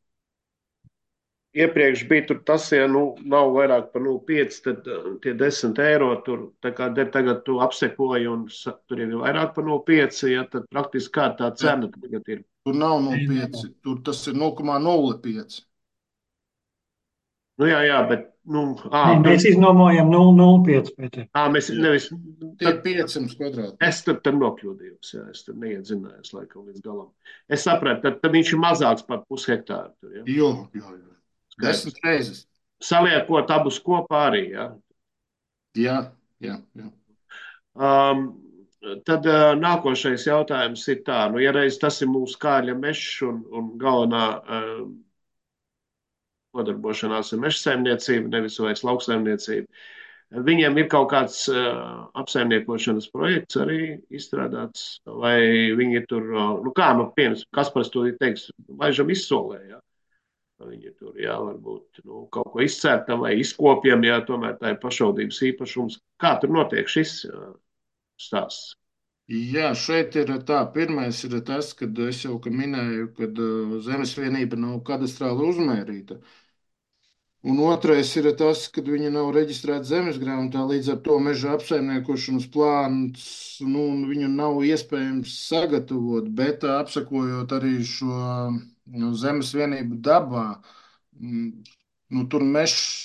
[SPEAKER 3] iepriekš bija tur tas, ja nu nav vairāk par nulle pieci, tad tie desmit eiro tur, tā kā tagad tu apsekoji un tur ir vairāk par nulle pieci, ja tad praktiski kā tā cena tagad ir.
[SPEAKER 8] Tur nav nulle pieci, tur tas ir nulle komats nulle pieci.
[SPEAKER 3] Nu jā, jā, bet, nu, ā,
[SPEAKER 1] Nē, mēs iznomājam nulle nulle pieci, Pēter.
[SPEAKER 3] ā, mēs nevis,
[SPEAKER 8] Tie ir piecsimt kvadrāti.
[SPEAKER 3] es tad, tad nokļūdījos, jā, es tad neiedzinājos laikam līdz galam. Es sapratu, tad, tad viņš ir mazāks par pus hektāru tur, ja?
[SPEAKER 8] Jo, jo, jo. Desmit reizes.
[SPEAKER 3] Saliekot abus kopā arī, ja?
[SPEAKER 8] Jā, jā, jā.
[SPEAKER 3] Um, tad uh, nākošais jautājums ir tā, nu, ja reiz tas ir mūsu Kārļa mežs un, un galvenā uh, nodarbošanās ar meža saimniecību, nevis vairs lauksaimniecību, viņiem ir kaut kāds uh, apsaimniekošanas projekts arī izstrādāts, vai viņi ir tur, uh, nu kā, nu, piemēram, Kaspars to ir teiks, laižam izsolē, jā. Viņi tur, jā, varbūt nu, kaut ko izcērtam vai izkopjam, jā, tomēr tā ir pašvaldības īpašums. Kā tur notiek šis uh, stāsts?
[SPEAKER 8] Jā, šeit ir tā. Pirmais ir tas, kad es jau ka minēju, kad uh, zemes vienība nav kadastrāli uzmērīta. Un otrais ir tas, kad viņi nav reģistrēti zemes grāmatā, līdz ar to meža apsaimniekošanas plāns, nu, viņu nav iespējams sagatavot, bet apsakojot arī šo nu, zemes vienību dabā, nu, tur mežs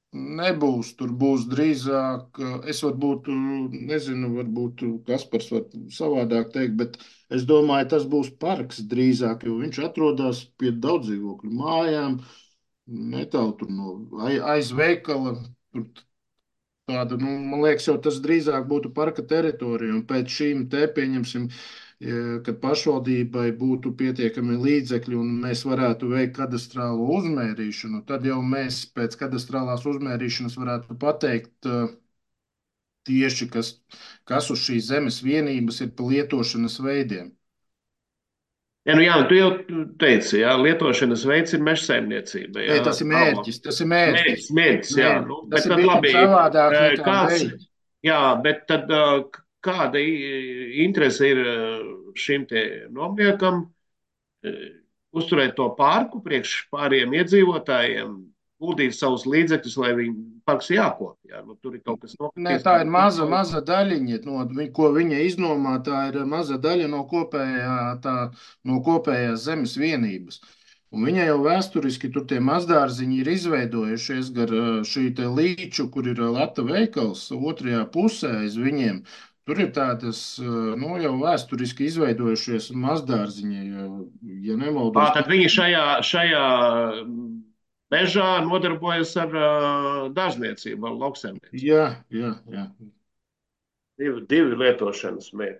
[SPEAKER 8] Nebūs, tur būs drīzāk, es varbūt, nezinu, varbūt Kaspars var savādāk teikt, bet es domāju, tas būs parks drīzāk, jo viņš atrodas pie daudzdzīvokļu mājām, netālu tur no ai- aiz veikala. Tur tāda, nu, man liekas, jau tas drīzāk būtu parka teritorija, un pēc šīm te pieņemsim, ja, kad pašvaldībai būtu pietiekami līdzekļi un mēs varētu veikt kadastrālo uzmērīšanu, tad jau mēs pēc kadastrālās uzmērīšanas varētu pateikt uh, tieši, kas, kas uz šīs zemes vienības ir pa lietošanas veidiem.
[SPEAKER 3] Ja, nu jā, tu jau teici, jā, lietošanas veids ir mežsaimniecība.
[SPEAKER 8] Nē, tas ir mērķis, tas ir mērķis.
[SPEAKER 3] Mērķis, mērķis, jā.
[SPEAKER 8] Mērķis.
[SPEAKER 3] Nu,
[SPEAKER 8] Tas
[SPEAKER 3] bet
[SPEAKER 8] ir
[SPEAKER 3] tad
[SPEAKER 8] bišķi
[SPEAKER 3] labi,
[SPEAKER 8] savādāk
[SPEAKER 3] eh,
[SPEAKER 8] nekā
[SPEAKER 3] kāds,
[SPEAKER 8] veids.
[SPEAKER 3] jā, bet tad eh, kāda i- interese ir eh, šim te nomniekam eh, uzturēt to parku priekš pāriem iedzīvotājiem, guldīt savus līdzekļus, lai viņi parks jākop, jā. Nu, tur ir kaut kas
[SPEAKER 8] Nē,
[SPEAKER 3] nokatīts.
[SPEAKER 8] tā ir maza, maza daļiņa, no, vi- ko viņa iznomā. Tā ir maza daļa no, kopējā, tā, no kopējās zemes vienības. Un viņa jau vēsturiski tur tie mazdārziņi ir izveidojušies gar ā, šī te līču, kur ir Lata veikals, otrajā pusē aiz viņiem. Tur ir tādas, ā, nu, jau vēsturiski izveidojušies mazdārziņi, ja, ja
[SPEAKER 3] Ā,
[SPEAKER 8] nemaldos.
[SPEAKER 3] tad viņi šajā, šajā mežā nodarbojas ar uh, dārzniecību, ar lauksaimniecību.
[SPEAKER 8] Jā, jā, jā.
[SPEAKER 3] Divi, divi lietošanas mērķi.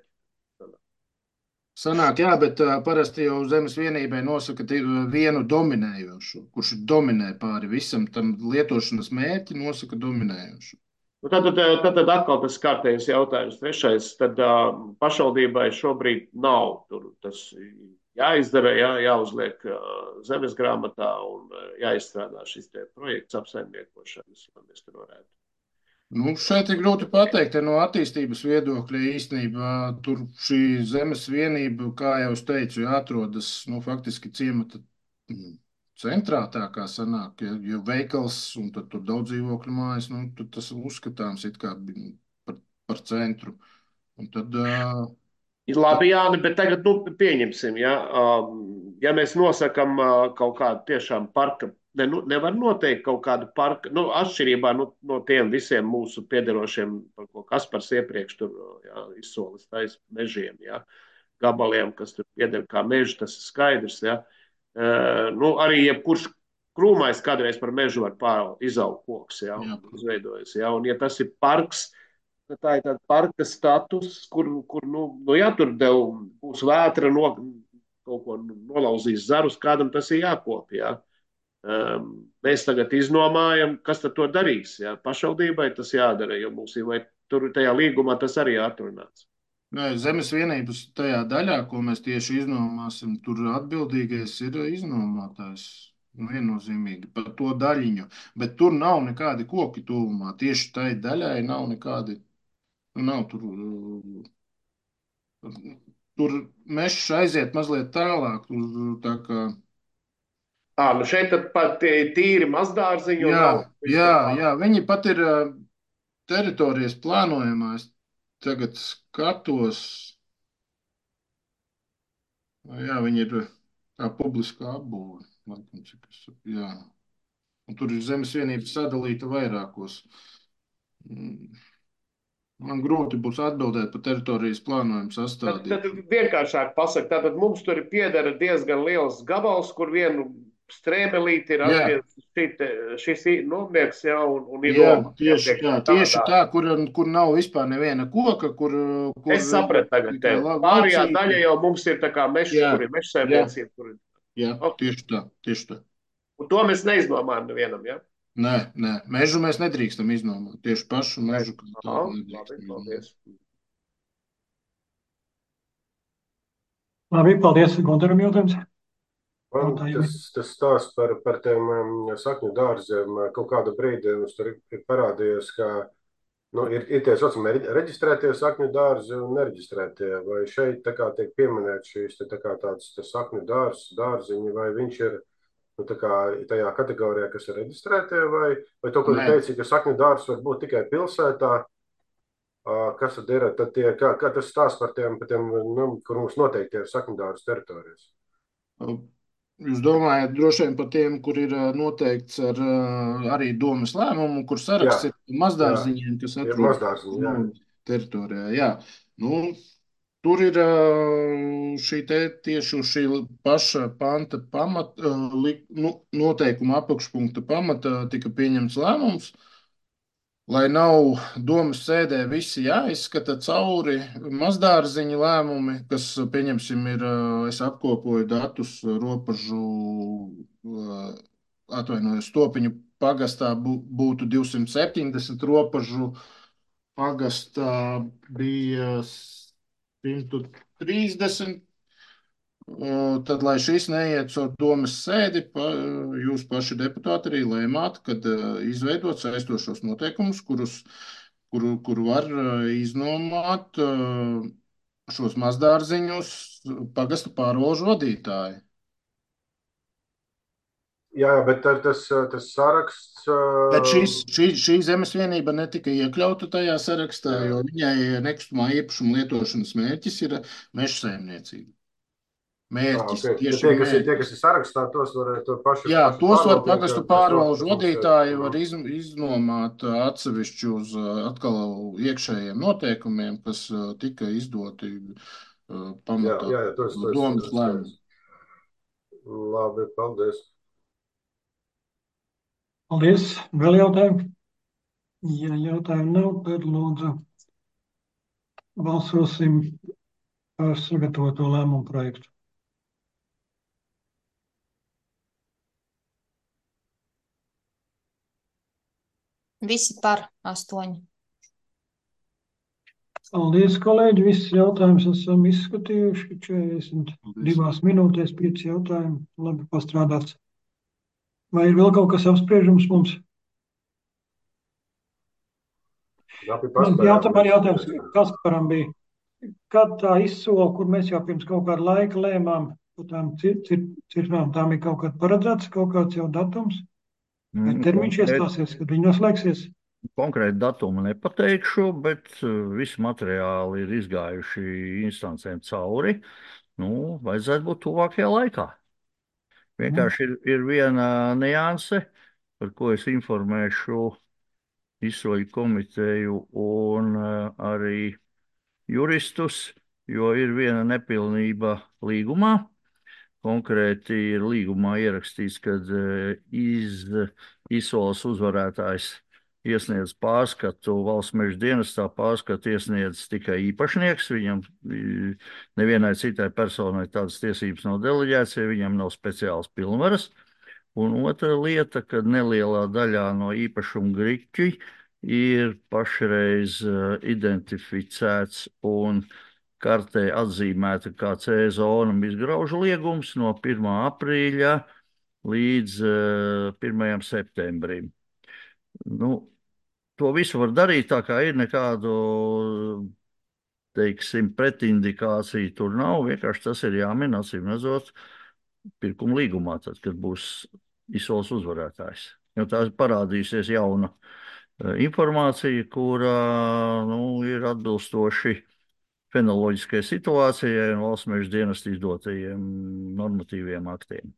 [SPEAKER 8] Sanāk, jā, bet uh, parasti jau zemes vienībai nosaka ti- vienu dominējošu, kurš dominē pāri visam tam lietošanas mērķi, nosaka dominējošu.
[SPEAKER 3] Nu, tad, tad, tad, tad atkal tas kārtējs jautājums. Trešais, tad uh, pašvaldībai šobrīd nav tur tas jāizdara, jā, jāuzliek uh, zemes grāmatā un uh, jāizstrādā šis te projekts apsaimniekošanas, lai mēs tur varētu.
[SPEAKER 8] Nu, šeit ir grūti pateikt, ja no attīstības viedokļa īstenībā tur šī zemes vienība, kā jau es teicu, jāatrodas, nu, faktiski ciemata mm, centrā tā kā sanāk, ja, jo veikals un tad tur daudz dzīvokļu mājas, nu, tad tas uzskatāms it kā bi- par, par centru. Un tad, ā,
[SPEAKER 3] Labi, Jāni, bet tagad nu, pieņemsim, ja, um, ja mēs nosakam uh, kaut kādu tiešām parka, ne, nu, nevar noteikt kaut kādu parka, nu, atšķirībā nu, no tiem visiem mūsu piederošiem, par ko Kaspars iepriekš tur jā, izsolis tais mežiem, ja, gabaliem, kas tur pieder kā meži, tas ir skaidrs, ja. Uh, nu, arī jebkurš krūmais kādreiz par mežu var pār izaugt koks, ja,
[SPEAKER 8] Jā.
[SPEAKER 3] un izveidojas, ja, un ja tas ir parks, tā ir tāda parka status, kur, kur nu, nu, ja tur dev, būs vētra, no, kaut ko nolauzīs zarus, kādam tas ir jākop. Ja? Um, mēs tagad iznomājam, kas tad to darīs. Ja? Pašvaldībai tas jādara, jo mums ir, vai tur tajā līgumā tas arī atrunāts.
[SPEAKER 8] nē, zemes vienības tajā daļā, ko mēs tieši iznomāsim, tur atbildīgais ir iznomātājs. Nu, viennozīmīgi par to daļiņu. Bet tur nav nekādi koki tuvumā. Tieši tai daļai nav nekādi. Nu, nav tur. uh, Tur mežs aiziet mazliet tālāk. Tur, tā kā,
[SPEAKER 3] À, nu šeit tad pat tie tīri mazdārziņi un
[SPEAKER 8] jā,
[SPEAKER 3] nav.
[SPEAKER 8] jā, jā, viņi pat ir uh, teritorijas plānojumā. Es tagad skatos. Jā, viņi ir kā publiskā apbūve. Laikam, cik es- Jā. Un tur ir zemes vienība sadalīta vairākos. Mm. Man grūti būs atbildēt par teritorijas plānojumu
[SPEAKER 3] Tad,
[SPEAKER 8] sastādīt.
[SPEAKER 3] tad vienkāršāk pasaka, tātad mums tur ir piedara diezgan liels gabals, kur vienu strēmelīti ir
[SPEAKER 8] Jā.
[SPEAKER 3] atties šis nomnieks jau un, un ir
[SPEAKER 8] Jā,
[SPEAKER 3] Roma.
[SPEAKER 8] tieši
[SPEAKER 3] Jātiek
[SPEAKER 8] tā,
[SPEAKER 3] tādā.
[SPEAKER 8] tieši tā, kur, kur nav vispār neviena koka, kur, kur
[SPEAKER 3] Es sapratu tagad
[SPEAKER 8] tikai
[SPEAKER 3] tevi.
[SPEAKER 8] la-
[SPEAKER 3] Pārējā
[SPEAKER 8] locīti.
[SPEAKER 3] daļa jau mums ir tā kā mežs,
[SPEAKER 8] Jā,
[SPEAKER 3] kur ir mežsaimniecība. Kur ir.
[SPEAKER 8] Jā,
[SPEAKER 3] Ok.
[SPEAKER 8] tieši tā, tieši tā.
[SPEAKER 3] Un to mēs neizdomājam nevienam, ja?
[SPEAKER 8] Nē, nē, mežu mēs nedrīkstam iznomāt. Tieši pašu mežu, kas
[SPEAKER 3] Aha,
[SPEAKER 8] tādu
[SPEAKER 3] labi,
[SPEAKER 8] nedrīkstam iznomāt.
[SPEAKER 3] paldies.
[SPEAKER 1] Labi, paldies, Gundaram jautājums.
[SPEAKER 4] Man
[SPEAKER 1] Jautājumi?
[SPEAKER 4] tas, tas stāsts par, par tiem um, sakņu dārziem uh, kaut kādu brīdi mums tur ir ir parādījies, ka nu, ir, ir tie saucamie reģi- reģistrētie sakņu dārzi un nereģistrētie. Vai šeit tā kā tiek pieminēt šīs te tā kā tāds te sakņu dārs, dārziņi, vai viņš ir nu, tā kā tajā kategorijā, kas ir reģistrētie, vai, vai to, ko tu
[SPEAKER 8] Nē.
[SPEAKER 4] teici, ka sakņu dārs var būt tikai pilsētā, uh, kas tad ir, tad tie, kā, kā tas stāsts par tiem, par tiem nu, kur mums noteikti ir sakņu dārzu teritorijas?
[SPEAKER 8] Jūs domājat droši vien par tiem, kur ir ā, noteikts ar ā, arī domas lēmumu, kur
[SPEAKER 4] Jā,
[SPEAKER 8] saraksts ir
[SPEAKER 4] jā,
[SPEAKER 8] mazdārziņiem, kas
[SPEAKER 4] tie
[SPEAKER 8] atrodas
[SPEAKER 4] mazdārziņi, jā.
[SPEAKER 8] novadas teritorijā. Jā. Nu, tur ir ā, šī te tieši uz šī paša panta pamata, ā, li- nu, noteikuma apakšpunkta pamata tika pieņemts lēmums, lai nav domas sēdē visi jāizskata cauri mazdārziņa lēmumi, kas, pieņemsim, ir, ā, es apkopoju datus robežu, ā, atvainojos, Stopiņu pagastā bū- būtu divsimt septiņdesmit, robežu pagastā bija simt trīsdesmit. Uh, Tad, lai šis neiet caur domas sēdi, pa, jūs paši deputāti arī lēmāt, kad uh, izveidot saistošos noteikumus, kurus, kuru, kuru var uh, iznomāt uh, šos mazdārziņus pagastu pārvalžu vadītāji.
[SPEAKER 4] Jā, jā, bet ar tas, tas saraksts.
[SPEAKER 8] Bet šis,
[SPEAKER 4] ā,
[SPEAKER 8] šī, šī zemes vienība netika iekļauta tajā sarakstā,
[SPEAKER 4] Jā,
[SPEAKER 8] jo viņai nekustamā īpašuma lietošanas mērķis ir meža saimniecība.
[SPEAKER 4] ah,
[SPEAKER 8] Mērķis,
[SPEAKER 4] ok. Bet
[SPEAKER 8] tieši
[SPEAKER 4] tie, kas ir, tie,
[SPEAKER 8] mērķis.
[SPEAKER 4] kas ir sarakstā, tos var to paši,
[SPEAKER 8] Jā,
[SPEAKER 4] paši
[SPEAKER 8] tos var
[SPEAKER 4] pārvaldnieki,
[SPEAKER 8] pagastu
[SPEAKER 4] kas
[SPEAKER 8] pārvalžu
[SPEAKER 4] robežu mums ir.
[SPEAKER 8] vadītāji var
[SPEAKER 4] Mhm.
[SPEAKER 8] iz, iznomāt ā, atsevišķi uz ā, atkal iekšējiem noteikumiem, kas ā, tika izdoti ā,
[SPEAKER 4] Jā,
[SPEAKER 8] pamatā
[SPEAKER 4] jā, jā, to es, to es
[SPEAKER 8] domas
[SPEAKER 4] skaidrs.
[SPEAKER 8] lēmumu.
[SPEAKER 4] Labi, paldies.
[SPEAKER 1] Paldies. Vēl jautājumi? Ja jautājumu nav, tad lūdzu balsosim par sagatavoto lēmumu projektu.
[SPEAKER 5] Visi par astoņi.
[SPEAKER 1] Paldies, kolēģi. Visus jautājumus esam izskatījuši. četrdesmit divās minūtēs pieci jautājumi. Labi pastrādāts. Vai ir vēl kaut kas apspriežams mums?
[SPEAKER 4] Labi,
[SPEAKER 1] Man
[SPEAKER 4] paspējām.
[SPEAKER 1] jautājums,
[SPEAKER 4] Mēs,
[SPEAKER 1] jautājums
[SPEAKER 4] mēs,
[SPEAKER 1] Kasparam bija. Kad tā izsola, kur mēs jau pirms kaut kāda laika lēmām par tām cir- cir- cirknām, tām ir kaut kāds paredzēts, kaut kāds jau datums? Vai
[SPEAKER 2] Mm,
[SPEAKER 1] termiņš
[SPEAKER 2] Konkrēti,
[SPEAKER 1] iestāsies, kad viņi noslēgsies?
[SPEAKER 2] konkrēti datumu nepateikšu, bet uh, visi materiāli ir izgājuši instancēm cauri. Nu, vajadzētu būt tuvākajā laikā. Vienkārši ir, ir viena nianse, par ko es informēšu izsoļu komiteju un uh, arī juristus, jo ir viena nepilnība līgumā. Konkrēti ir līgumā ierakstīts, ka iz, izsoles uzvarētājs iesniedz pārskatu valsts meža dienestā, pārskatu iesniedz tikai īpašnieks. Viņam i, nevienai citai personai tādas tiesības nav deleģētas, ja viņam nav speciāls pilnvaras. Un otra lieta, ka nelielā daļā no īpašuma griķi ir pašreiz uh, identificēts un kartē atzīmēta kā C zona izgraužu liegums no pirmā aprīļa līdz uh, pirmajam septembrim. Nu, to visu var darīt, tā kā ir nekādu, teiksim, pretindikāciju tur nav. Vienkārši tas ir jāmin, acīm redzot, pirkuma līgumā, tad, kad būs izsoles uzvarētājs. Jo tās parādīsies jauna uh, informācija, kura nu, ir atbilstoši fenoloģiskai situācijai un valsts meža dienesta izdotajiem normatīviem aktiem.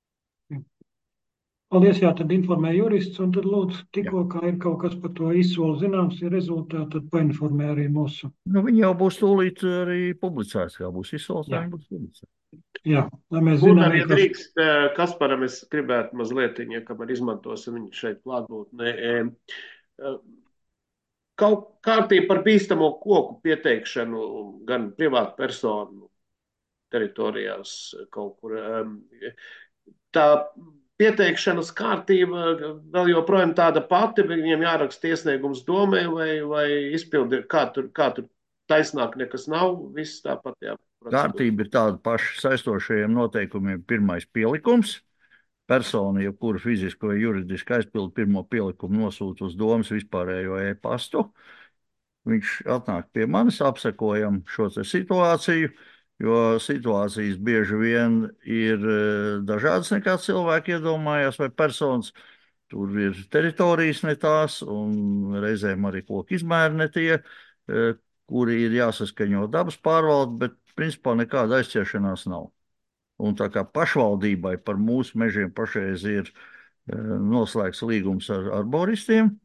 [SPEAKER 1] Paldies, jā, tad informē jurists, un tad lūdzu,
[SPEAKER 2] Jā.
[SPEAKER 1] tikko kā ir kaut kas par to izsoli zināms, ir rezultāti, tad painformē arī mūsu.
[SPEAKER 2] Nu, viņi jau būs tūlīt arī publicēts, kā būs izsoles,
[SPEAKER 1] Jā.
[SPEAKER 2] viņi būs publicēti.
[SPEAKER 1] Jā, lai mēs
[SPEAKER 3] Būt
[SPEAKER 1] zinām,
[SPEAKER 3] arī
[SPEAKER 1] kas
[SPEAKER 3] drīkst, eh, Kasparam es gribētu mazliet, ja kamēr izmantosim viņu šeit klātbūtnē. eh, eh, Kaut kārtība par bīstamo koku pieteikšanu gan privātu personu teritorijās kaut kur. eh, Tā pieteikšanas kārtība vēl joprojām tāda pati, viņiem jāraksta iesniegums domē vai, vai izpildi, kā tur, kā tur taisnāk nekas nav, viss tāpat jā.
[SPEAKER 2] Kārtība ir tāda paša saistošajiem noteikumiem. Pirmais pielikums. Persona, jebkura fiziski vai juridiski aizpilda pirmo pielikumu, nosūta uz domas vispārējo e-pastu. Viņš atnāk pie manis, apsekojam šo te situāciju, jo situācijas bieži vien ir eh, dažādas nekā cilvēki iedomājās vai personas. Tur ir teritorijas ne tās, un reizēm arī koku izmēri ne tie, kuri ir jāsaskaņo dabas pārvalde, bet principā nekāda aizķeršanās nav. Un tā kā pašvaldībai par mūsu mežiem pašreiz ir noslēgts līgums ar arboristiem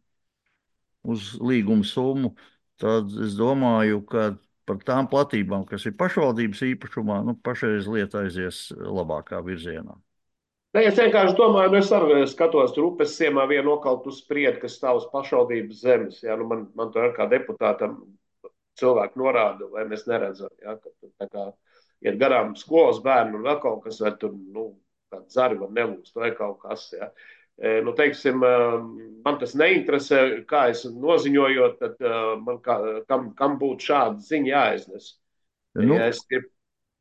[SPEAKER 2] uz līguma summu, tad es domāju, ka par tām platībām, kas ir pašvaldības īpašumā, nu, pašreiz lieta aizies labākā virzienā.
[SPEAKER 3] Ne, es vienkārši domāju, nu es arī skatos, tur upes ciemā vienu nokautu spriedi, kas stāv uz pašvaldības zemes. Ja? Nu man, man to ar kā deputātam cilvēku norāda, vai mēs neredzam, ja? Ka tā kā iet garām skolas bērnu un vēl kaut kas, vai tur, nu, kāda zari var nelūst, vai kaut kas, ja? Nu, teiksim, man tas neinteresē, kā es noziņojot, tad man kā, kam, kam būtu šāda ziņa jāiznes.
[SPEAKER 2] Nu,
[SPEAKER 3] ja es ir...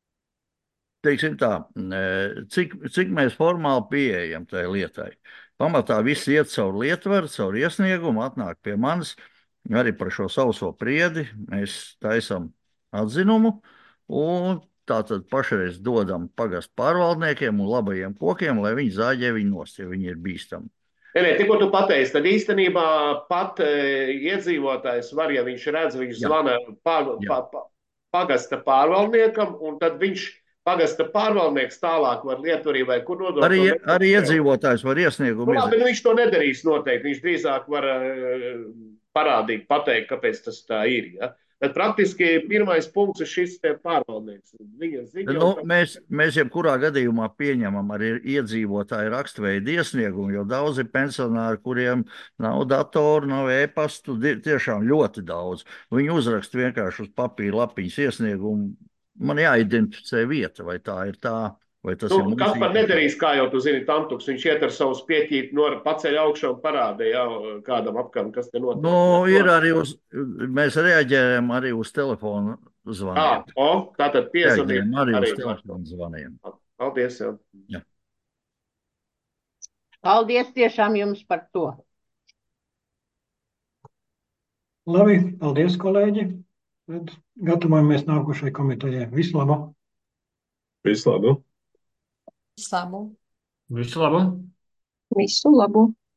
[SPEAKER 2] Teiksim tā, cik, cik mēs formāli pieejam tai lietai. Pamatā viss iet caur lietvaru, caur iesniegumu, atnāk pie manis arī par šo sauso priedi. Mēs taisam atzinumu un tātad pašreiz dodam pagastu pārvaldniekiem un labajiem kokiem, lai viņi zāģē viņu nost, ja viņi ir bīstami.
[SPEAKER 3] Nē, nē, tikko tu pateici, tad īstenībā pat e, iedzīvotājs var, ja viņš redz, viņš zvana pār, pa, pa, pagasta pārvaldniekam, un tad viņš pagasta pārvaldnieks tālāk var lietvarī vai kur nodot.
[SPEAKER 2] Arī, arī iedzīvotājs var iesniegumu.
[SPEAKER 3] Nu, labi, viņš to nedarīs noteikti. Viņš drīzāk var uh, parādīt, pateikt, kāpēc tas tā ir. Ja? Bet praktiski pirmais punkts ir šis pārvaldnieks. Viņa ziņo,
[SPEAKER 2] nu,
[SPEAKER 3] ka...
[SPEAKER 2] mēs, mēs jebkurā gadījumā pieņemam arī iedzīvotāju rakstveidu iesniegumu, jo daudzi pensionāri, kuriem nav datoru, nav e-pastu, tiešām ļoti daudz. Viņi uzraksta vienkārši uz papīra lapiņas iesniegumu. Man jāidentificē vieta, vai tā ir tā, vai tas
[SPEAKER 3] nu,
[SPEAKER 2] ir mūsu.
[SPEAKER 3] Kas pat nedarīs, kā jau tu zini, Tantuks, viņš iet ar savu spieķīti, no paceļ augšā un parāda, jā, kādam apkam, kas te notiek.
[SPEAKER 2] Nu, ir arī uz, mēs reaģējam arī uz telefonu zvaniem.
[SPEAKER 3] Ā, o, tātad piezvanīt.
[SPEAKER 2] Reaģējam arī,
[SPEAKER 3] arī
[SPEAKER 2] uz telefonu zvaniem.
[SPEAKER 3] Paldies, jā.
[SPEAKER 2] Jā.
[SPEAKER 9] Paldies tiešām jums par to.
[SPEAKER 1] Labi, paldies, kolēģi. Tad gatavojamies nākošai komitejai. Visu labu!
[SPEAKER 10] Visu labu!
[SPEAKER 5] Visu labu!
[SPEAKER 6] Visu labu!
[SPEAKER 7] Visu labu!